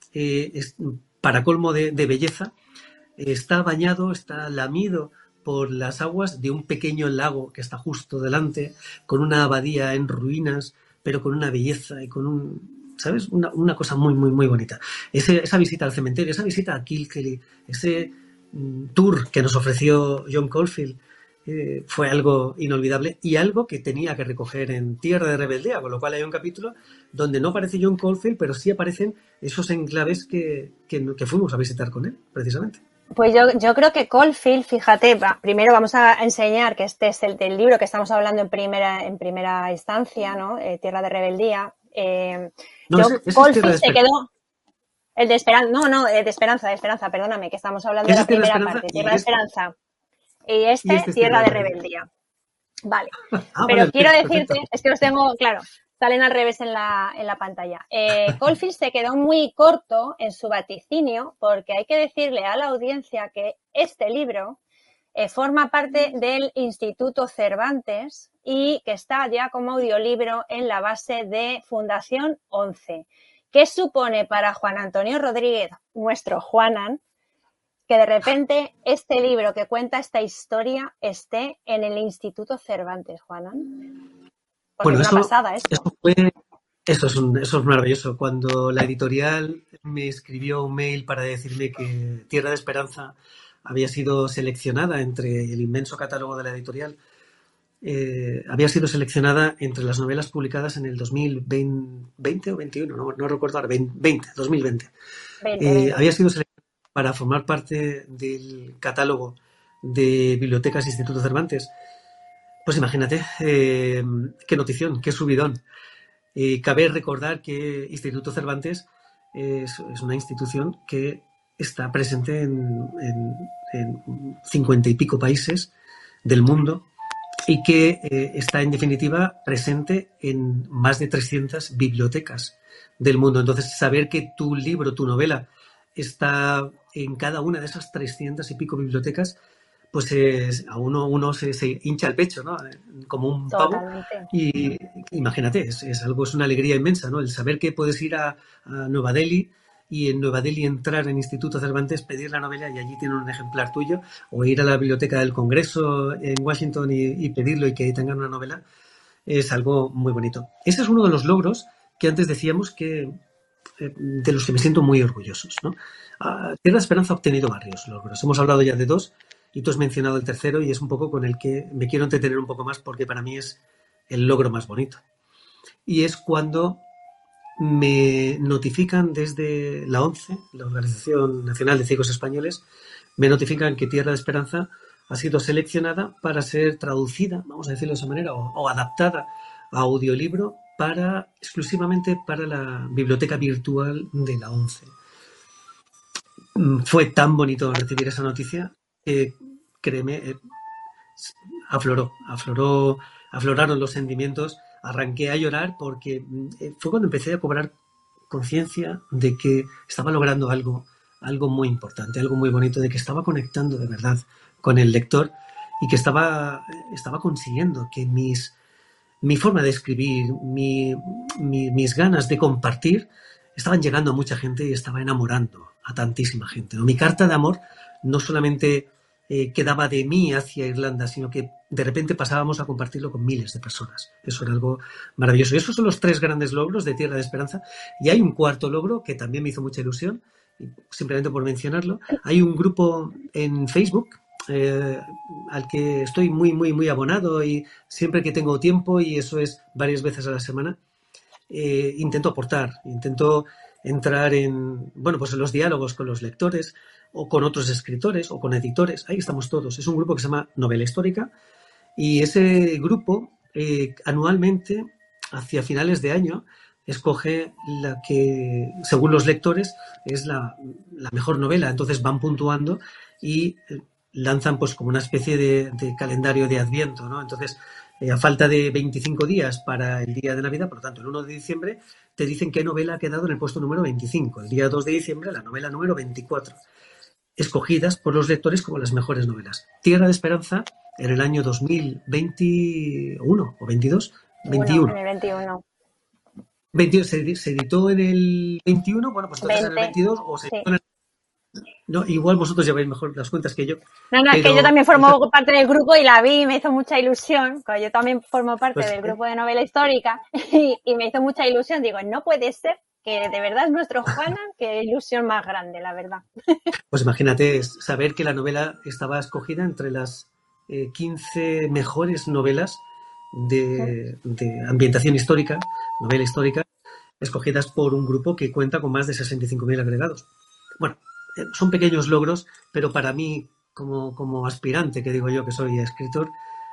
para colmo de belleza, está bañado, está lamido por las aguas de un pequeño lago que está justo delante, con una abadía en ruinas, pero con una belleza y con ¿sabes? Una cosa muy, muy, muy bonita. Esa visita al cementerio, esa visita a Kilkelly, ese tour que nos ofreció John Caulfield, fue algo inolvidable y algo que tenía que recoger en Tierra de Rebeldía, con lo cual hay un capítulo donde no aparece John Caulfield, pero sí aparecen esos enclaves que fuimos a visitar con él, precisamente. Pues yo creo que Caulfield, fíjate, primero vamos a enseñar que este es el libro que estamos hablando en primera instancia, ¿no? Tierra de Rebeldía. Caulfield se quedó... El de Esperanza, de Esperanza, perdóname, que estamos hablando de la primera parte, Tierra de Esperanza. Y este Tierra de Rebeldía. Vale. Pero vale, quiero decirte, perfecto. Es que los tengo, claro, salen al revés en la pantalla. Caulfield se quedó muy corto en su vaticinio porque hay que decirle a la audiencia que este libro forma parte del Instituto Cervantes y que está ya como audiolibro en la base de Fundación 11. ¿Qué supone para Juan Antonio Rodríguez, nuestro Juanan, que de repente este libro que cuenta esta historia esté en el Instituto Cervantes, Juanan? Porque es una pasada esto. Eso es maravilloso. Cuando la editorial me escribió un mail para decirme que Tierra de Esperanza había sido seleccionada entre el inmenso catálogo de la editorial, había sido seleccionada entre las novelas publicadas en el 2020 o 21, no recuerdo ahora, 2020. Había sido seleccionada para formar parte del catálogo de Bibliotecas Instituto Cervantes. Pues imagínate, qué notición, qué subidón. Cabe recordar que Instituto Cervantes es una institución que está presente en 50 y pico países del mundo y que está, en definitiva, presente en más de 300 bibliotecas del mundo. Entonces, saber que tu libro, tu novela, está en cada una de esas 300 y pico bibliotecas, pues a uno se hincha el pecho, ¿no? Como un pavo. Totalmente. Y imagínate, es una alegría inmensa, ¿no? El saber que puedes ir a Nueva Delhi y en Nueva Delhi entrar en Instituto Cervantes, pedir la novela y allí tienen un ejemplar tuyo, o ir a la Biblioteca del Congreso en Washington y pedirlo y que tengan una novela, es algo muy bonito. Ese es uno de los logros que antes decíamos que de los que me siento muy orgullosos, ¿no? Tierra de Esperanza ha obtenido varios logros. Hemos hablado ya de 2 y tú has mencionado el tercero y es un poco con el que me quiero entretener un poco más porque para mí es el logro más bonito. Y es cuando me notifican desde la ONCE, la Organización Nacional de Ciegos Españoles, me notifican que Tierra de Esperanza ha sido seleccionada para ser traducida, vamos a decirlo de esa manera, o adaptada a audiolibro exclusivamente para la biblioteca virtual de la ONCE. Fue tan bonito recibir esa noticia que, créeme, afloraron los sentimientos, arranqué a llorar porque fue cuando empecé a cobrar conciencia de que estaba logrando algo muy importante, algo muy bonito, de que estaba conectando de verdad con el lector y que estaba consiguiendo que mi forma de escribir, mis ganas de compartir estaban llegando a mucha gente y estaba enamorando a tantísima gente, ¿no? Mi carta de amor no solamente quedaba de mí hacia Irlanda, sino que de repente pasábamos a compartirlo con miles de personas. Eso era algo maravilloso. Y esos son los 3 grandes logros de Tierra de Esperanza. Y hay un cuarto logro que también me hizo mucha ilusión, simplemente por mencionarlo. Hay un grupo en Facebook al que estoy muy, muy, muy abonado y siempre que tengo tiempo, y eso es varias veces a la semana, intento aportar, intento entrar en los diálogos con los lectores o con otros escritores o con editores. Ahí estamos todos. Es un grupo que se llama Novela Histórica y ese grupo anualmente, hacia finales de año, escoge la que, según los lectores, es la mejor novela. Entonces van puntuando y lanzan pues como una especie de calendario de Adviento, ¿no? Entonces, a falta de 25 días para el día de Navidad, por lo tanto, el 1 de diciembre, te dicen qué novela ha quedado en el puesto número 25. El día 2 de diciembre, la novela número 24. Escogidas por los lectores como las mejores novelas. Tierra de Esperanza, en el año 2021 o 22, 21. En el 21. 22 se editó en el 21, bueno, pues entonces 20, en el 22 o se editó en el... No, igual vosotros lleváis mejor las cuentas que yo. No, es que yo también formo parte del grupo y la vi y me hizo mucha ilusión. Yo también formo parte del grupo de novela histórica y me hizo mucha ilusión. Digo, no puede ser que de verdad es nuestro Juanan, qué ilusión más grande, la verdad. Pues imagínate saber que la novela estaba escogida entre las 15 mejores novelas de ambientación histórica, novela histórica, escogidas por un grupo que cuenta con más de 65.000 agregados. Bueno, son pequeños logros, pero para mí, como aspirante, que digo yo que soy escritor,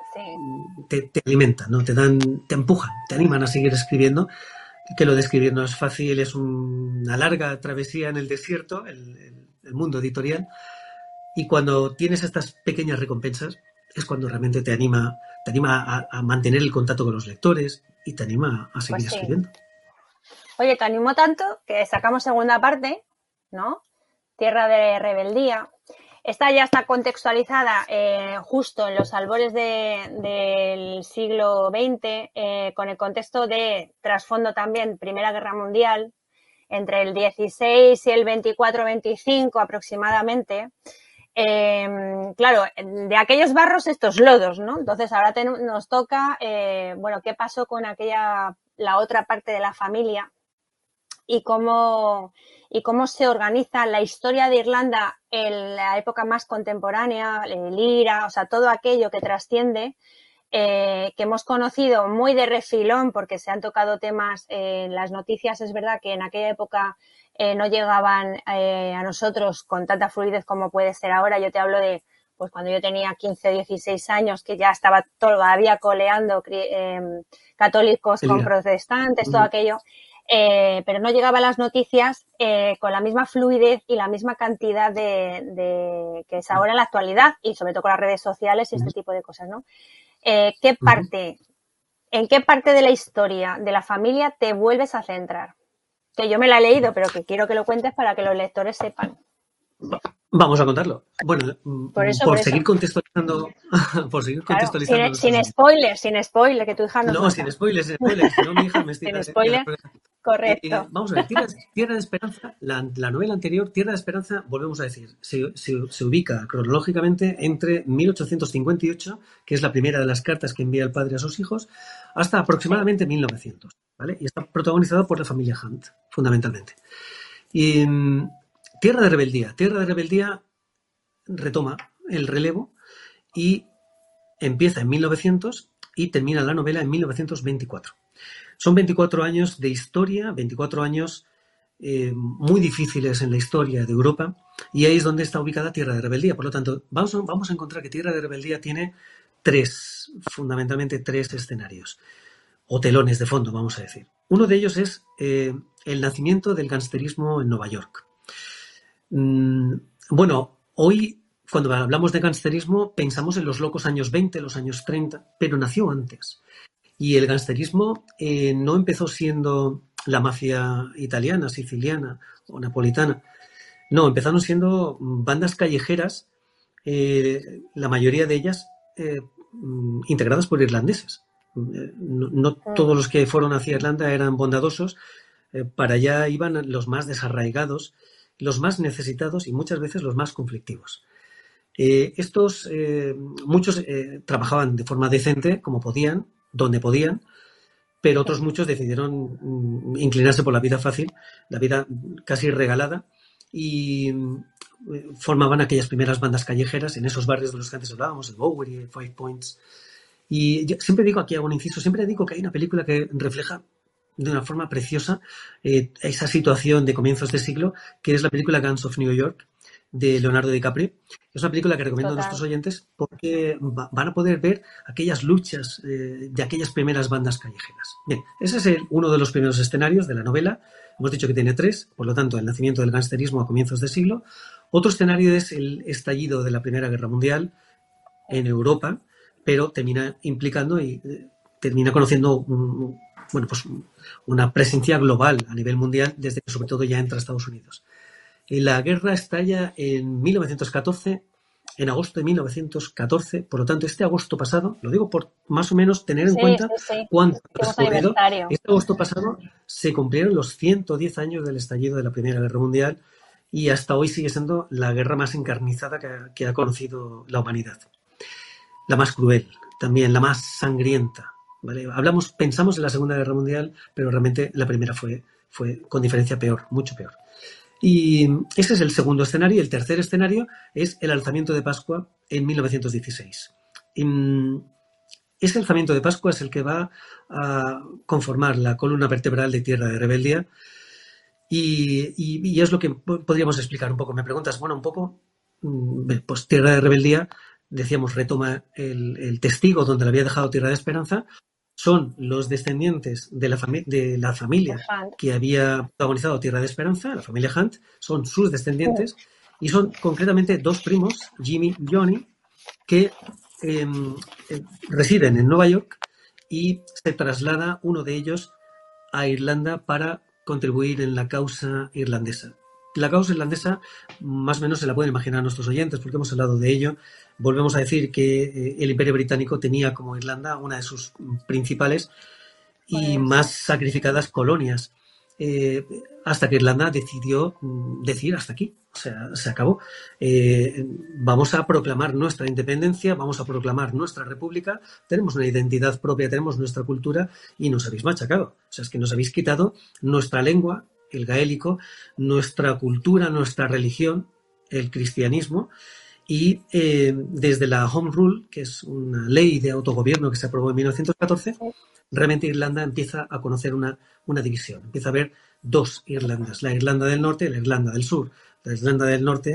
te alimentan, ¿no? Te empujan, te animan a seguir escribiendo, que lo de escribir no es fácil, es una larga travesía en el desierto, el mundo editorial, y cuando tienes estas pequeñas recompensas es cuando realmente te anima a mantener el contacto con los lectores y te anima a seguir escribiendo. Oye, te animó tanto que sacamos segunda parte, ¿no? Tierra de Rebeldía. Esta ya está contextualizada justo en los albores del siglo XX, con el contexto de trasfondo también Primera Guerra Mundial, entre el 16 y el 24-25 aproximadamente. Claro, de aquellos barros estos lodos, ¿no? Entonces ahora nos toca, qué pasó con la otra parte de la familia y cómo se organiza la historia de Irlanda en la época más contemporánea, el IRA, o sea, todo aquello que trasciende, que hemos conocido muy de refilón porque se han tocado temas en las noticias. Es verdad que en aquella época no llegaban a nosotros con tanta fluidez como puede ser ahora. Yo te hablo de pues cuando yo tenía 15 o 16 años, que ya estaba todavía coleando católicos con protestantes, todo aquello, pero no llegaba a las noticias con la misma fluidez y la misma cantidad de que es ahora en la actualidad, y sobre todo con las redes sociales y este tipo de cosas, ¿no? ¿En qué parte de la historia de la familia te vuelves a centrar? Que yo me la he leído, pero que quiero que lo cuentes para que los lectores sepan. Vamos a contarlo. Bueno, por seguir contextualizando. Claro, sin spoiler, que tu hija no. No, sin spoilers, si no mi hija me sin spoiler, correcto. Vamos a ver, Tierra de Esperanza, la novela anterior, Tierra de Esperanza, volvemos a decir, se ubica cronológicamente entre 1858, que es la primera de las cartas que envía el padre a sus hijos, hasta aproximadamente 1900, ¿vale? Y está protagonizada por la familia Hunt, fundamentalmente. Y Tierra de Rebeldía retoma el relevo y empieza en 1900 y termina la novela en 1924. Son 24 años de historia, 24 años muy difíciles en la historia de Europa, y ahí es donde está ubicada Tierra de Rebeldía. Por lo tanto, vamos a encontrar que Tierra de Rebeldía tiene fundamentalmente tres escenarios, o telones de fondo, vamos a decir. Uno de ellos es el nacimiento del gangsterismo en Nueva York. Bueno, hoy cuando hablamos de gangsterismo pensamos en los locos años 20, los años 30, pero nació antes. Y el gangsterismo no empezó siendo la mafia italiana, siciliana o napolitana. No, empezaron siendo bandas callejeras, la mayoría de ellas integradas por irlandeses. No todos los que fueron hacia Irlanda eran bondadosos. Para allá iban los más desarraigados, los más necesitados y muchas veces los más conflictivos. Muchos trabajaban de forma decente, como podían, donde podían, pero otros muchos decidieron inclinarse por la vida fácil, la vida casi regalada, y formaban aquellas primeras bandas callejeras en esos barrios de los que antes hablábamos, el Bowery, el Five Points. Y yo siempre digo, aquí hago un inciso, siempre digo que hay una película que refleja de una forma preciosa esa situación de comienzos de siglo, que es la película Gangs of New York, de Leonardo DiCaprio. Es una película que recomiendo a nuestros oyentes porque van a poder ver aquellas luchas de aquellas primeras bandas callejeras. Bien, ese es uno de los primeros escenarios de la novela. Hemos dicho que tiene tres, por lo tanto, el nacimiento del gangsterismo a comienzos de siglo. Otro escenario es el estallido de la Primera Guerra Mundial en Europa, pero termina implicando y termina conociendo una presencia global a nivel mundial, desde que sobre todo ya entra a Estados Unidos. La guerra estalla en 1914, en agosto de 1914, por lo tanto, este agosto pasado, lo digo por más o menos tener en cuenta cuánto ha transcurrido. Este agosto pasado se cumplieron los 110 años del estallido de la Primera Guerra Mundial, y hasta hoy sigue siendo la guerra más encarnizada que ha conocido la humanidad. La más cruel, también la más sangrienta, ¿vale? Pensamos en la Segunda Guerra Mundial, pero realmente la primera fue con diferencia peor, mucho peor. Y ese es el segundo escenario. El tercer escenario es el alzamiento de Pascua en 1916. Ese alzamiento de Pascua es el que va a conformar la columna vertebral de Tierra de Rebeldía, y es lo que podríamos explicar un poco. Me preguntas, bueno, un poco, pues Tierra de Rebeldía, decíamos, retoma el testigo donde le había dejado Tierra de Esperanza. Son los descendientes de la familia que había protagonizado Tierra de Esperanza, la familia Hunt, son sus descendientes, y son concretamente dos primos, Jimmy y Johnny, que residen en Nueva York, y se traslada uno de ellos a Irlanda para contribuir en la causa irlandesa. La causa irlandesa más o menos se la pueden imaginar nuestros oyentes porque hemos hablado de ello. Volvemos a decir que el Imperio Británico tenía como Irlanda una de sus principales y más sacrificadas colonias, hasta que Irlanda decidió decir hasta aquí, o sea, se acabó. Vamos a proclamar nuestra independencia, vamos a proclamar nuestra república, tenemos una identidad propia, tenemos nuestra cultura, y nos habéis machacado. O sea, es que nos habéis quitado nuestra lengua, el gaélico, nuestra cultura, nuestra religión, el cristianismo, y desde la Home Rule, que es una ley de autogobierno que se aprobó en 1914, realmente Irlanda empieza a conocer una división, empieza a haber dos Irlandas, la Irlanda del Norte y la Irlanda del Sur. La Irlanda del Norte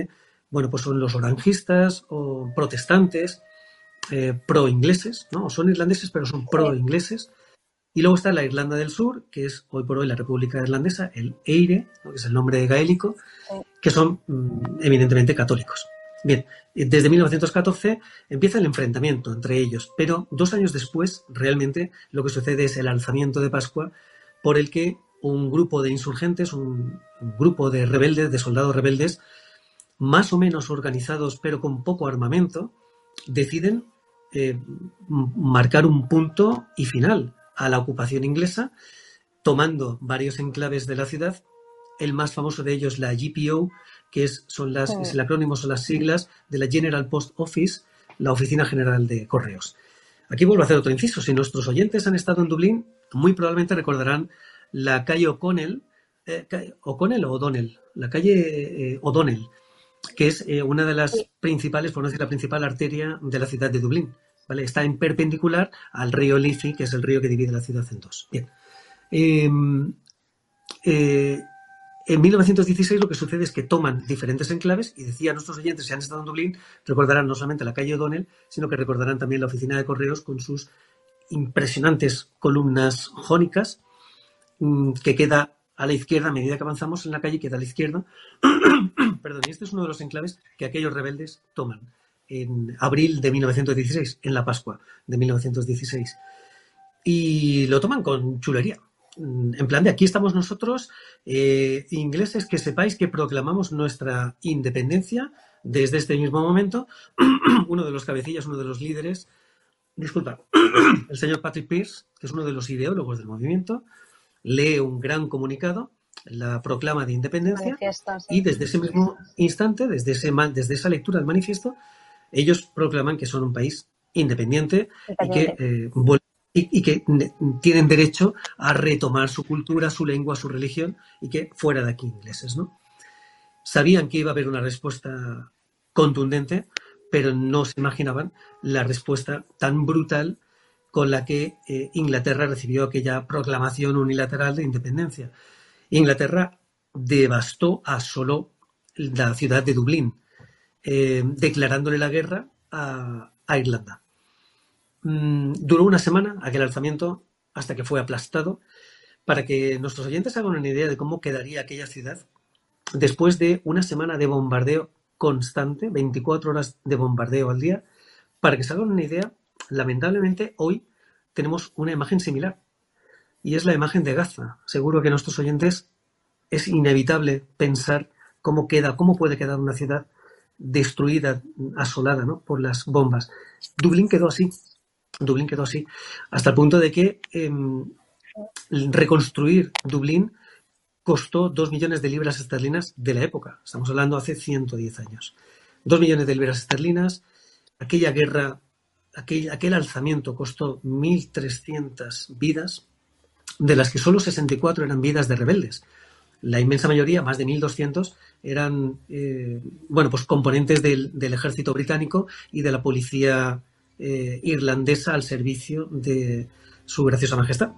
bueno, pues son los orangistas o protestantes, pro-ingleses, ¿no? Son irlandeses, pero son pro-ingleses. Y luego está la Irlanda del Sur, que es hoy por hoy la República Irlandesa, el Eire, ¿no? Que es el nombre gaélico, que son evidentemente católicos. Bien, desde 1914 empieza el enfrentamiento entre ellos, pero 2 años después realmente lo que sucede es el alzamiento de Pascua, por el que un grupo de insurgentes, un grupo de rebeldes, de soldados rebeldes, más o menos organizados pero con poco armamento, deciden marcar un punto y final a la ocupación inglesa, tomando varios enclaves de la ciudad. El más famoso de ellos, la GPO, que es el acrónimo, son las siglas de la General Post Office, la Oficina General de Correos. Aquí vuelvo a hacer otro inciso. Si nuestros oyentes han estado en Dublín, muy probablemente recordarán la calle O'Connell, la calle O'Donnell, que es una de las principales, por no decir la principal arteria de la ciudad de Dublín. ¿Vale? Está en perpendicular al río Liffey, que es el río que divide la ciudad en dos. Bien. En 1916 lo que sucede es que toman diferentes enclaves y decía a nuestros oyentes, si han estado en Dublín, recordarán no solamente la calle O'Donnell, sino que recordarán también la oficina de correos con sus impresionantes columnas jónicas, que queda a la izquierda, a medida que avanzamos en la calle, queda a la izquierda. Perdón, y este es uno de los enclaves que aquellos rebeldes toman en abril de 1916, en la Pascua de 1916. Y lo toman con chulería. En plan de aquí estamos nosotros, ingleses, que sepáis que proclamamos nuestra independencia desde este mismo momento. Uno de los cabecillas, uno de los líderes, disculpa, el señor Patrick Pearse, que es uno de los ideólogos del movimiento, lee un gran comunicado, la proclama de independencia, y desde ese mismo instante, desde esa lectura del manifiesto, ellos proclaman que son un país independiente. Y que tienen derecho a retomar su cultura, su lengua, su religión, y que fuera de aquí ingleses, ¿no? Sabían que iba a haber una respuesta contundente, pero no se imaginaban la respuesta tan brutal con la que Inglaterra recibió aquella proclamación unilateral de independencia. Inglaterra devastó, asoló la ciudad de Dublín, declarándole la guerra a Irlanda. Duró una semana aquel alzamiento hasta que fue aplastado. Para que nuestros oyentes hagan una idea de cómo quedaría aquella ciudad después de una semana de bombardeo constante, 24 horas de bombardeo al día, para que se hagan una idea, lamentablemente hoy tenemos una imagen similar y es la imagen de Gaza. Seguro que nuestros oyentes es inevitable pensar cómo puede quedar una ciudad destruida, asolada, ¿no?, por las bombas. Dublín quedó así, hasta el punto de que reconstruir Dublín costó 2 millones de libras esterlinas de la época. Estamos hablando hace 110 años. 2 millones de libras esterlinas. Aquella guerra, aquel alzamiento costó 1.300 vidas, de las que solo 64 eran vidas de rebeldes. La inmensa mayoría, más de 1.200, eran pues componentes del ejército británico y de la policía irlandesa al servicio de su graciosa majestad.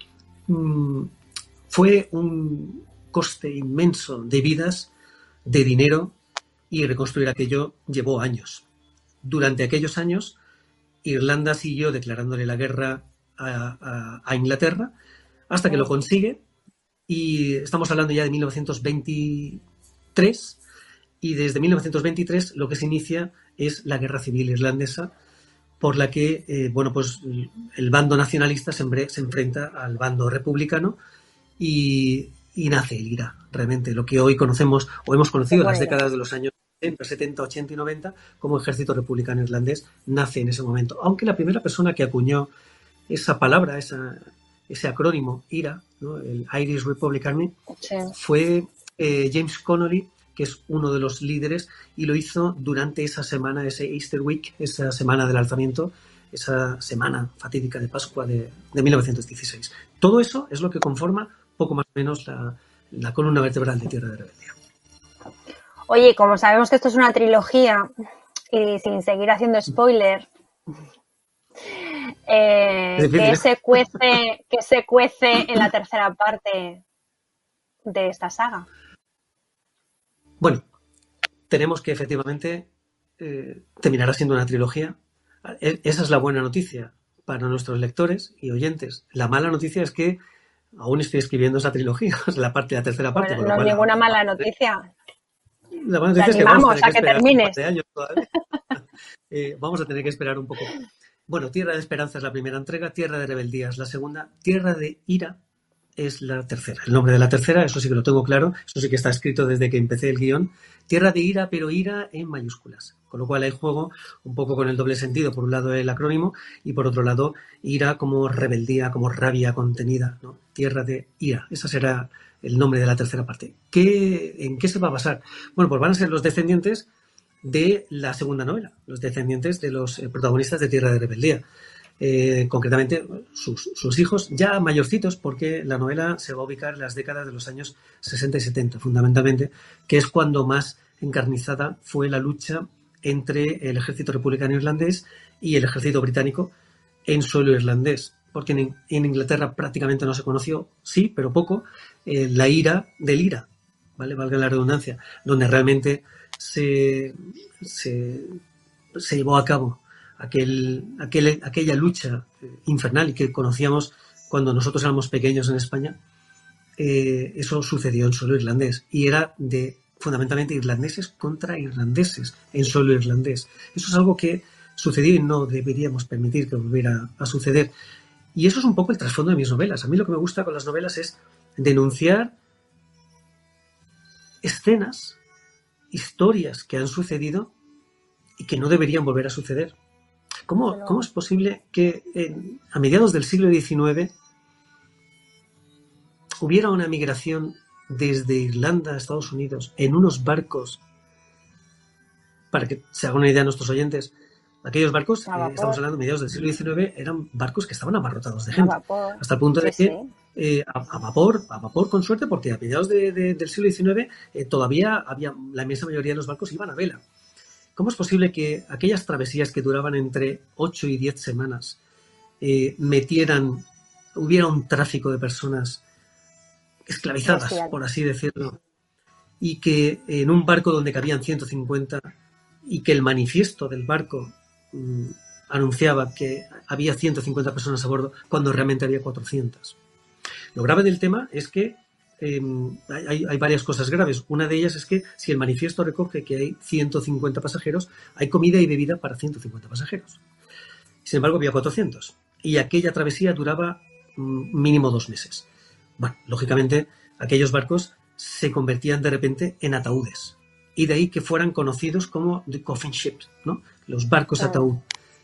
Fue un coste inmenso de vidas, de dinero, y reconstruir aquello llevó años. Durante aquellos años, Irlanda siguió declarándole la guerra a Inglaterra hasta que lo consigue, y estamos hablando ya de 1923, y desde 1923 lo que se inicia es la guerra civil irlandesa, por la que el bando nacionalista se enfrenta al bando republicano y nace el IRA, realmente, lo que hoy conocemos o hemos conocido en las décadas de los años 70, 80 y 90 como Ejército Republicano Irlandés, nace en ese momento. Aunque la primera persona que acuñó esa palabra, ese acrónimo IRA, ¿no?, el Irish Republic Army, fue James Connolly, que es uno de los líderes, y lo hizo durante esa semana, ese Easter Week, esa semana del alzamiento, esa semana fatídica de Pascua de 1916. Todo eso es lo que conforma poco más o menos la columna vertebral de Tierra de Rebeldía. Oye, como sabemos que esto es una trilogía, y sin seguir haciendo spoiler, ¿qué se cuece en la tercera parte de esta saga? Bueno, tenemos que efectivamente terminará siendo una trilogía. Esa es la buena noticia para nuestros lectores y oyentes. La mala noticia es que aún estoy escribiendo esa trilogía, la tercera parte. Bueno, no es ninguna mala noticia. La mala noticia Te es que vamos animamos a tener a que termines. años todavía. Vamos a tener que esperar un poco. Bueno, Tierra de Esperanza es la primera entrega, Tierra de Rebeldía es la segunda, Tierra de Ira es la tercera. El nombre de la tercera, eso sí que lo tengo claro, eso sí que está escrito desde que empecé el guión. Tierra de Ira, pero Ira en mayúsculas. Con lo cual hay juego un poco con el doble sentido. Por un lado el acrónimo y por otro lado ira como rebeldía, como rabia contenida, ¿no? Tierra de Ira. Ese será el nombre de la tercera parte. ¿En qué se va a basar? Bueno, pues van a ser los descendientes de la segunda novela, los descendientes de los protagonistas de Tierra de Rebeldía. Concretamente sus hijos ya mayorcitos, porque la novela se va a ubicar en las décadas de los años 60 y 70 fundamentalmente, que es cuando más encarnizada fue la lucha entre el ejército republicano irlandés y el ejército británico en suelo irlandés, porque en Inglaterra prácticamente no se conoció, sí, pero poco, la ira del IRA, ¿vale? Valga la redundancia, donde realmente se llevó a cabo aquella lucha infernal y que conocíamos cuando nosotros éramos pequeños en España. Eso sucedió en suelo irlandés y era fundamentalmente irlandeses contra irlandeses en suelo irlandés. Eso es algo que sucedió y no deberíamos permitir que volviera a suceder. Y eso es un poco el trasfondo de mis novelas. A mí lo que me gusta con las novelas es denunciar escenas, historias que han sucedido y que no deberían volver a suceder. ¿Cómo es posible que a mediados del siglo XIX hubiera una migración desde Irlanda a Estados Unidos en unos barcos? Para que se hagan una idea a nuestros oyentes, aquellos barcos, estamos hablando de mediados del siglo XIX, eran barcos que estaban abarrotados de gente, hasta el punto de que a vapor con suerte, porque a mediados del siglo XIX todavía la inmensa mayoría de los barcos iban a vela. ¿Cómo es posible que aquellas travesías que duraban entre 8 y 10 semanas hubiera un tráfico de personas esclavizadas, por así decirlo, y que en un barco donde cabían 150 y que el manifiesto del barco anunciaba que había 150 personas a bordo cuando realmente había 400? Lo grave del tema es que hay varias cosas graves. Una de ellas es que si el manifiesto recoge que hay 150 pasajeros, hay comida y bebida para 150 pasajeros. Sin embargo, había 400. Y aquella travesía duraba mínimo 2 meses. Bueno, lógicamente, aquellos barcos se convertían de repente en ataúdes. Y de ahí que fueran conocidos como the coffin ships, ¿no? Los barcos ataúd.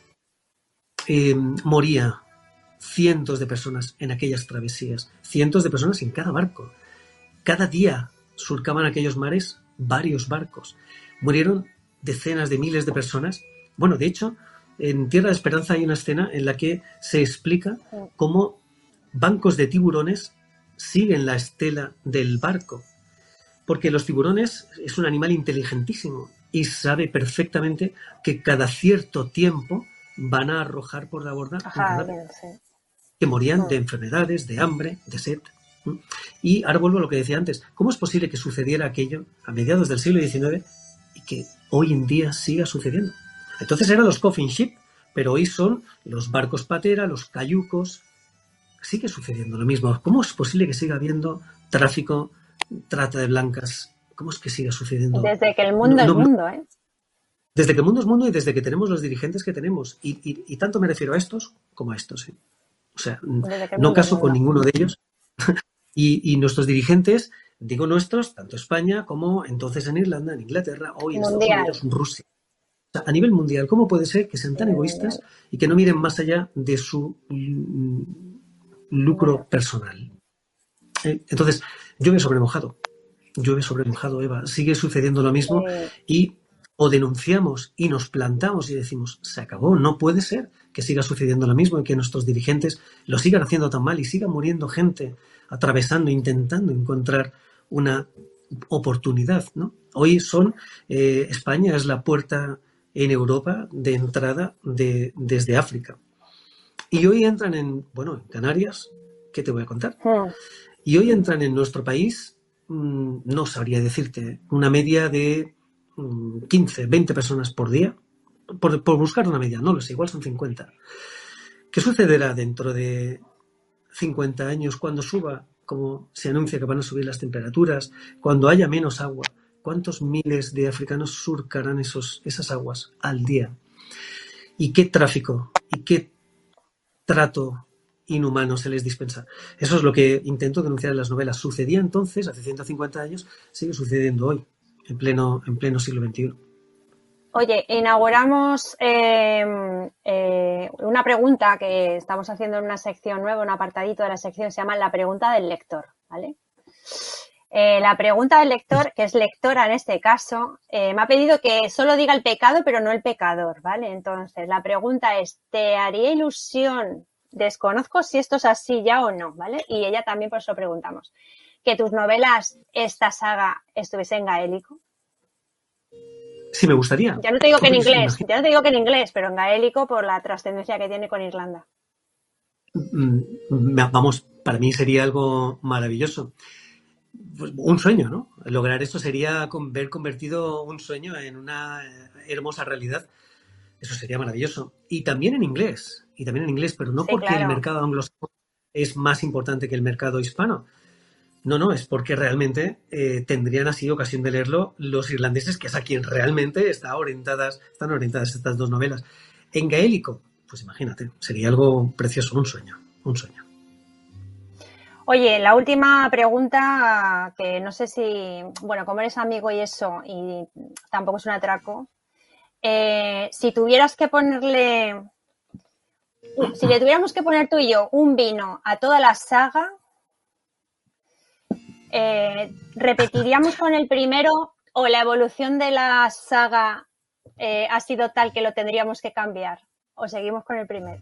Moría cientos de personas en aquellas travesías. Cientos de personas en cada barco. Cada día surcaban aquellos mares varios barcos. Murieron decenas de miles de personas. Bueno, de hecho, en Tierra de Esperanza hay una escena en la que se explica cómo bancos de tiburones siguen la estela del barco. Porque los tiburones es un animal inteligentísimo y sabe perfectamente que cada cierto tiempo van a arrojar por la borda un cadáver. Que morían de enfermedades, de hambre, de sed. Y ahora vuelvo a lo que decía antes. ¿Cómo es posible que sucediera aquello a mediados del siglo XIX y que hoy en día siga sucediendo? Entonces eran los coffin ship, pero hoy son los barcos patera, los cayucos. Sigue sucediendo lo mismo. ¿Cómo es posible que siga habiendo tráfico, trata de blancas? ¿Cómo es que siga sucediendo? Desde que el mundo es mundo, ¿eh? Desde que el mundo es mundo y desde que tenemos los dirigentes que tenemos. Y tanto me refiero a estos como a estos, ¿eh? O sea, no caso con ninguno de ellos. Y nuestros dirigentes, digo nuestros, tanto España como entonces en Irlanda, en Inglaterra, hoy en Estados Unidos, en Rusia. O sea, a nivel mundial, ¿cómo puede ser que sean tan egoístas y que no miren más allá de su lucro personal? Entonces, llueve sobre mojado, Eva. Sigue sucediendo lo mismo y o denunciamos y nos plantamos y decimos, se acabó, no puede ser que siga sucediendo lo mismo y que nuestros dirigentes lo sigan haciendo tan mal y siga muriendo gente atravesando, intentando encontrar una oportunidad, ¿no? Hoy España es la puerta en Europa de entrada desde África. Y hoy entran en Canarias, ¿qué te voy a contar? Y hoy entran en nuestro país, no sabría decirte, una media de 15, 20 personas por día, por buscar una media, no lo sé, igual son 50. ¿Qué sucederá dentro de 50 años cuando suba, como se anuncia que van a subir las temperaturas, cuando haya menos agua? ¿Cuántos miles de africanos surcarán esas aguas al día? ¿Y qué tráfico y qué trato inhumano se les dispensa? Eso es lo que intento denunciar en las novelas. Sucedía entonces, hace 150 años, sigue sucediendo hoy, en pleno siglo XXI. Oye, inauguramos una pregunta que estamos haciendo en una sección nueva, un apartadito de la sección, se llama La pregunta del lector, ¿vale? La pregunta del lector, que es lectora en este caso, me ha pedido que solo diga el pecado, pero no el pecador, ¿vale? Entonces, la pregunta es, ¿te haría ilusión? Desconozco si esto es así ya o no, ¿vale? Y ella también, por eso preguntamos, que tus novelas, esta saga, estuviese en gaélico. Sí, me gustaría. Ya no te digo que en inglés, pero en gaélico por la trascendencia que tiene con Irlanda. Vamos, para mí sería algo maravilloso. Pues un sueño, ¿no? Lograr esto sería ver convertido un sueño en una hermosa realidad. Eso sería maravilloso. Y también en inglés, pero no Sí, porque claro. el mercado anglosajón es más importante que el mercado hispano. No, es porque realmente tendrían así ocasión de leerlo los irlandeses, que es a quien realmente están orientadas estas dos novelas. En gaélico, pues imagínate, sería algo precioso, un sueño. Oye, la última pregunta, que no sé si, bueno, como eres amigo y eso, y tampoco es un atraco, si tuvieras que ponerle, si le tuviéramos que poner tú y yo un vino a toda la saga, ¿repetiríamos con el primero o la evolución de la saga ha sido tal que lo tendríamos que cambiar? ¿O seguimos con el primero?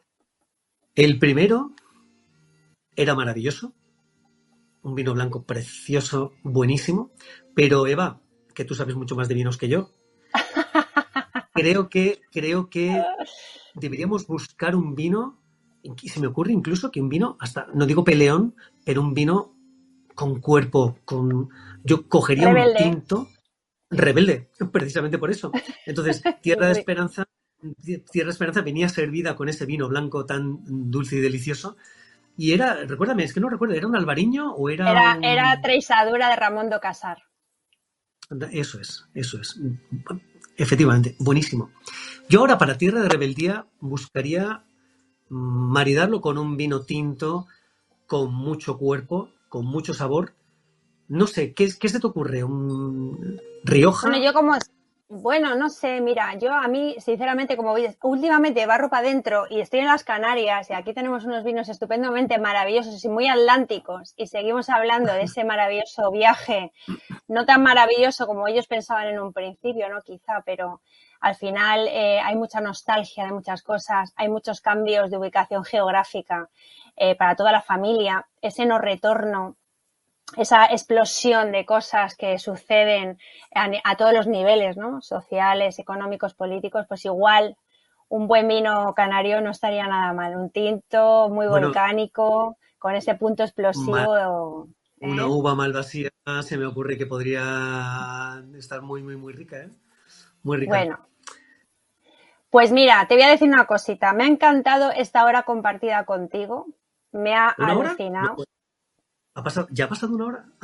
El primero era maravilloso, un vino blanco precioso, buenísimo, pero Eva, que tú sabes mucho más de vinos que yo, creo que deberíamos buscar un vino, se me ocurre incluso que un vino, hasta, no digo peleón, pero un vino con cuerpo, yo cogería Rebelde. un tinto rebelde, precisamente por eso. Entonces, Tierra de Esperanza venía servida con ese vino blanco tan dulce y delicioso. Y era, recuérdame, es que no recuerdo, ¿era un albariño o era Era Treisadura de Ramón do Casar. Eso es. Efectivamente, buenísimo. Yo ahora para Tierra de Rebeldía buscaría maridarlo con un vino tinto, con mucho cuerpo, con mucho sabor. No sé, ¿qué se te ocurre? ¿Un Rioja? Bueno, no sé, mira, yo a mí, sinceramente, como veis, últimamente barro para adentro y estoy en las Canarias y aquí tenemos unos vinos estupendamente maravillosos y muy atlánticos y seguimos hablando de ese maravilloso viaje, no tan maravilloso como ellos pensaban en un principio, ¿no? Quizá, pero al final hay mucha nostalgia de muchas cosas, hay muchos cambios de ubicación geográfica para toda la familia, ese no retorno, esa explosión de cosas que suceden a todos los niveles, ¿no? Sociales, económicos, políticos, pues igual un buen vino canario no estaría nada mal. Un tinto muy volcánico, con ese punto explosivo. Una uva malvasía se me ocurre que podría estar muy, muy, muy rica, ¿eh? Muy rica. Bueno, pues mira, te voy a decir una cosita. Me ha encantado esta hora compartida contigo. Me ha alucinado. ¿Ya ha pasado una hora?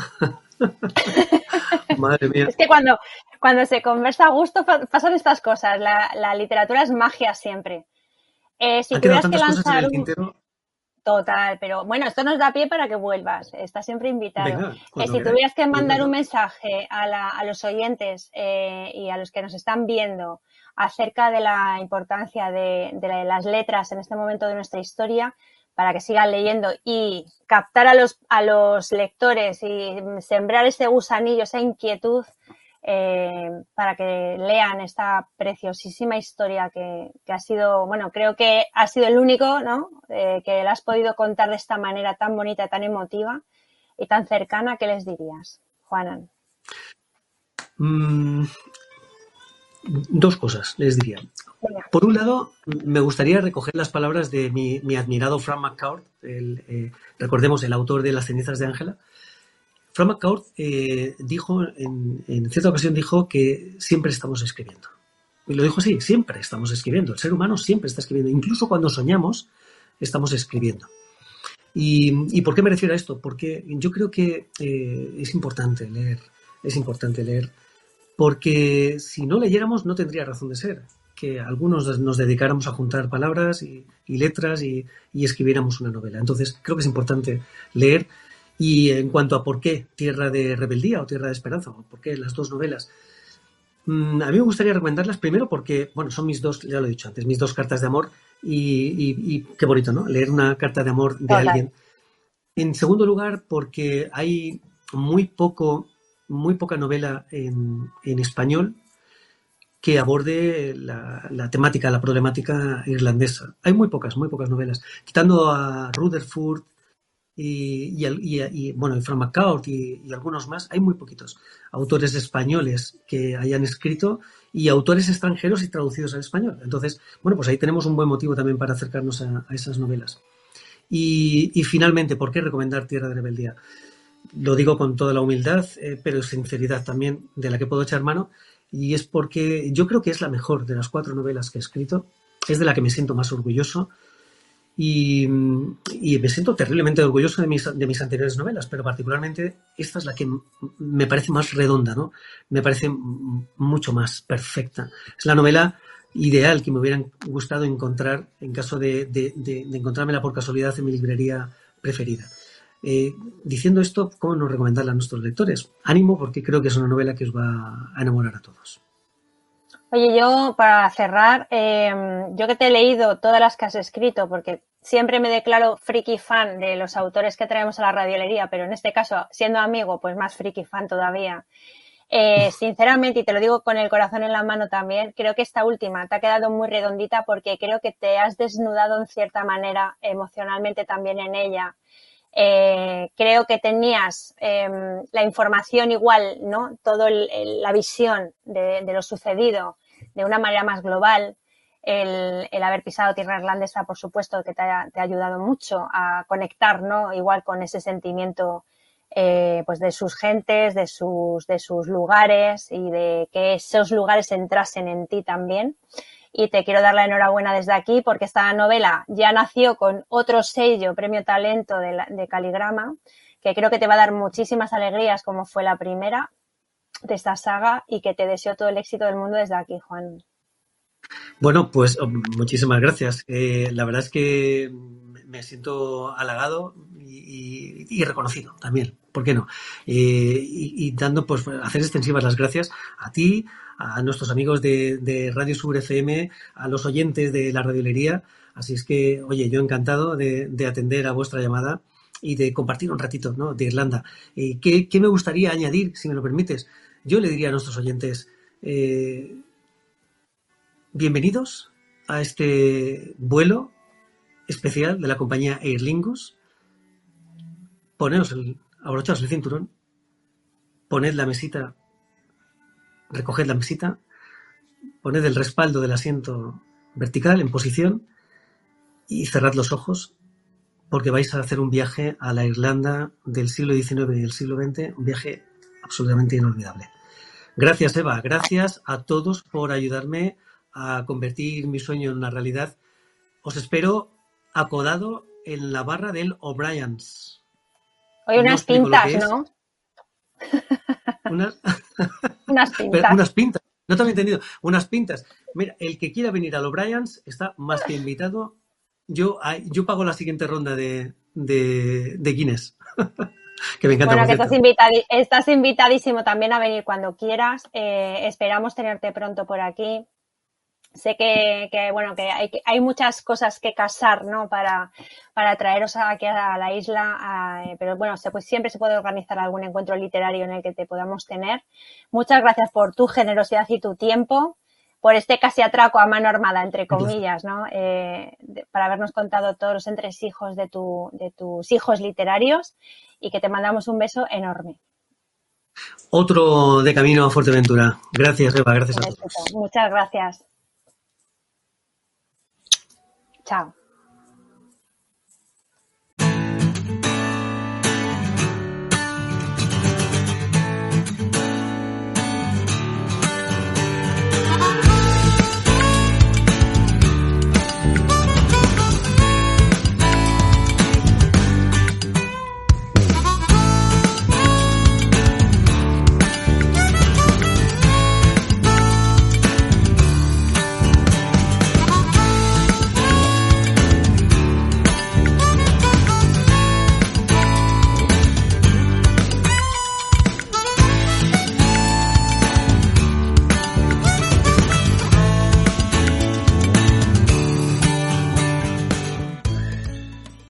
Madre mía. Es que cuando se conversa a gusto pasan estas cosas. La literatura es magia siempre. Si tuvieras que lanzar Total, pero bueno, esto nos da pie para que vuelvas. Estás siempre invitado. Venga, si tuvieras que mandar un mensaje a los oyentes y a los que nos están viendo acerca de la importancia de las letras en este momento de nuestra historia, para que sigan leyendo y captar a los lectores y sembrar ese gusanillo, esa inquietud para que lean esta preciosísima historia que ha sido, bueno, creo que ha sido el único, ¿no? Que la has podido contar de esta manera tan bonita, tan emotiva y tan cercana. ¿Qué les dirías, Juanan? Dos cosas les diría. Por un lado, me gustaría recoger las palabras de mi admirado Frank McCourt, recordemos, el autor de Las cenizas de Ángela. Frank McCourt dijo, en cierta ocasión dijo que siempre estamos escribiendo. Y lo dijo así, siempre estamos escribiendo. El ser humano siempre está escribiendo. Incluso cuando soñamos, estamos escribiendo. ¿Y por qué me refiero a esto? Porque yo creo que es importante leer. Es importante leer. Porque si no leyéramos, no tendría razón de ser. Que algunos nos dedicáramos a juntar palabras y letras y escribiéramos una novela. Entonces, creo que es importante leer. Y en cuanto a por qué Tierra de Rebeldía o Tierra de Esperanza, o por qué las dos novelas, a mí me gustaría recomendarlas primero porque, bueno, son mis dos, ya lo he dicho antes, mis dos cartas de amor y qué bonito, ¿no? Leer una carta de amor de Total. alguien. En segundo lugar, porque hay muy poca novela en español que aborde la temática, la problemática irlandesa. Hay muy pocas novelas. Quitando a Rutherford bueno, Frank McCourt y algunos más, hay muy poquitos autores españoles que hayan escrito y autores extranjeros y traducidos al español. Entonces, bueno, pues ahí tenemos un buen motivo también para acercarnos a esas novelas. Y finalmente, ¿por qué recomendar Tierra de Rebeldía? Lo digo con toda la humildad, pero sinceridad también de la que puedo echar mano, y es porque yo creo que es la mejor de las 4 novelas que he escrito, es de la que me siento más orgulloso y me siento terriblemente orgulloso de mis anteriores novelas, pero particularmente esta es la que me parece más redonda, ¿no? Me parece mucho más perfecta. Es la novela ideal que me hubiera gustado encontrar en caso de encontrármela por casualidad en mi librería preferida. Diciendo esto, ¿cómo no recomendarla a nuestros lectores? Ánimo, porque creo que es una novela que os va a enamorar a todos. Oye, yo para cerrar, yo que te he leído todas las que has escrito, porque siempre me declaro friki fan de los autores que traemos a la radiolería, pero en este caso, siendo amigo, pues más friki fan todavía. Sinceramente, y te lo digo con el corazón en la mano también, creo que esta última te ha quedado muy redondita porque creo que te has desnudado en cierta manera emocionalmente también en ella. Creo que tenías la información igual, ¿no? Toda la visión de lo sucedido de una manera más global. El haber pisado tierra irlandesa, por supuesto, que te ha ayudado mucho a conectar, ¿no? Igual con ese sentimiento pues de sus gentes, de sus lugares y de que esos lugares entrasen en ti también. Y te quiero dar la enhorabuena desde aquí porque esta novela ya nació con otro sello, Premio Talento de Caligrama, que creo que te va a dar muchísimas alegrías como fue la primera de esta saga y que te deseo todo el éxito del mundo desde aquí, Juan. Bueno, pues muchísimas gracias. La verdad es que me siento halagado y reconocido también, ¿por qué no? Y dando, pues, hacer extensivas las gracias a ti, a nuestros amigos de Radio Sur FM, a los oyentes de la radiolería. Así es que, oye, yo encantado de atender a vuestra llamada y de compartir un ratito, ¿no?, de Irlanda. ¿Qué me gustaría añadir, si me lo permites? Yo le diría a nuestros oyentes, bienvenidos a este vuelo especial de la compañía Aer Lingus. Abrochaos el cinturón, poned la mesita, recoged la mesita, poned el respaldo del asiento vertical en posición y cerrad los ojos porque vais a hacer un viaje a la Irlanda del siglo XIX y del siglo XX, un viaje absolutamente inolvidable. Gracias, Eva, gracias a todos por ayudarme a convertir mi sueño en una realidad. Os espero acodado en la barra del O'Brien's. Hoy unas pintas, ¿no? Unas pintas. Unas pintas. No te había entendido. Unas pintas. Mira, el que quiera venir al O'Brien's está más que invitado. Yo pago la siguiente ronda de Guinness. Que me encanta. Bueno, que estás invitadísimo también a venir cuando quieras. Esperamos tenerte pronto por aquí. Sé que hay muchas cosas que casar, ¿no? Para traeros aquí a la isla, pero bueno, siempre se puede organizar algún encuentro literario en el que te podamos tener. Muchas gracias por tu generosidad y tu tiempo, por este casi atraco a mano armada, entre comillas, ¿no? Para habernos contado todos los entresijos de tus hijos literarios y que te mandamos un beso enorme. Otro de camino a Fuerteventura. Gracias, Eva. Gracias a todos. Muchas gracias. Chao.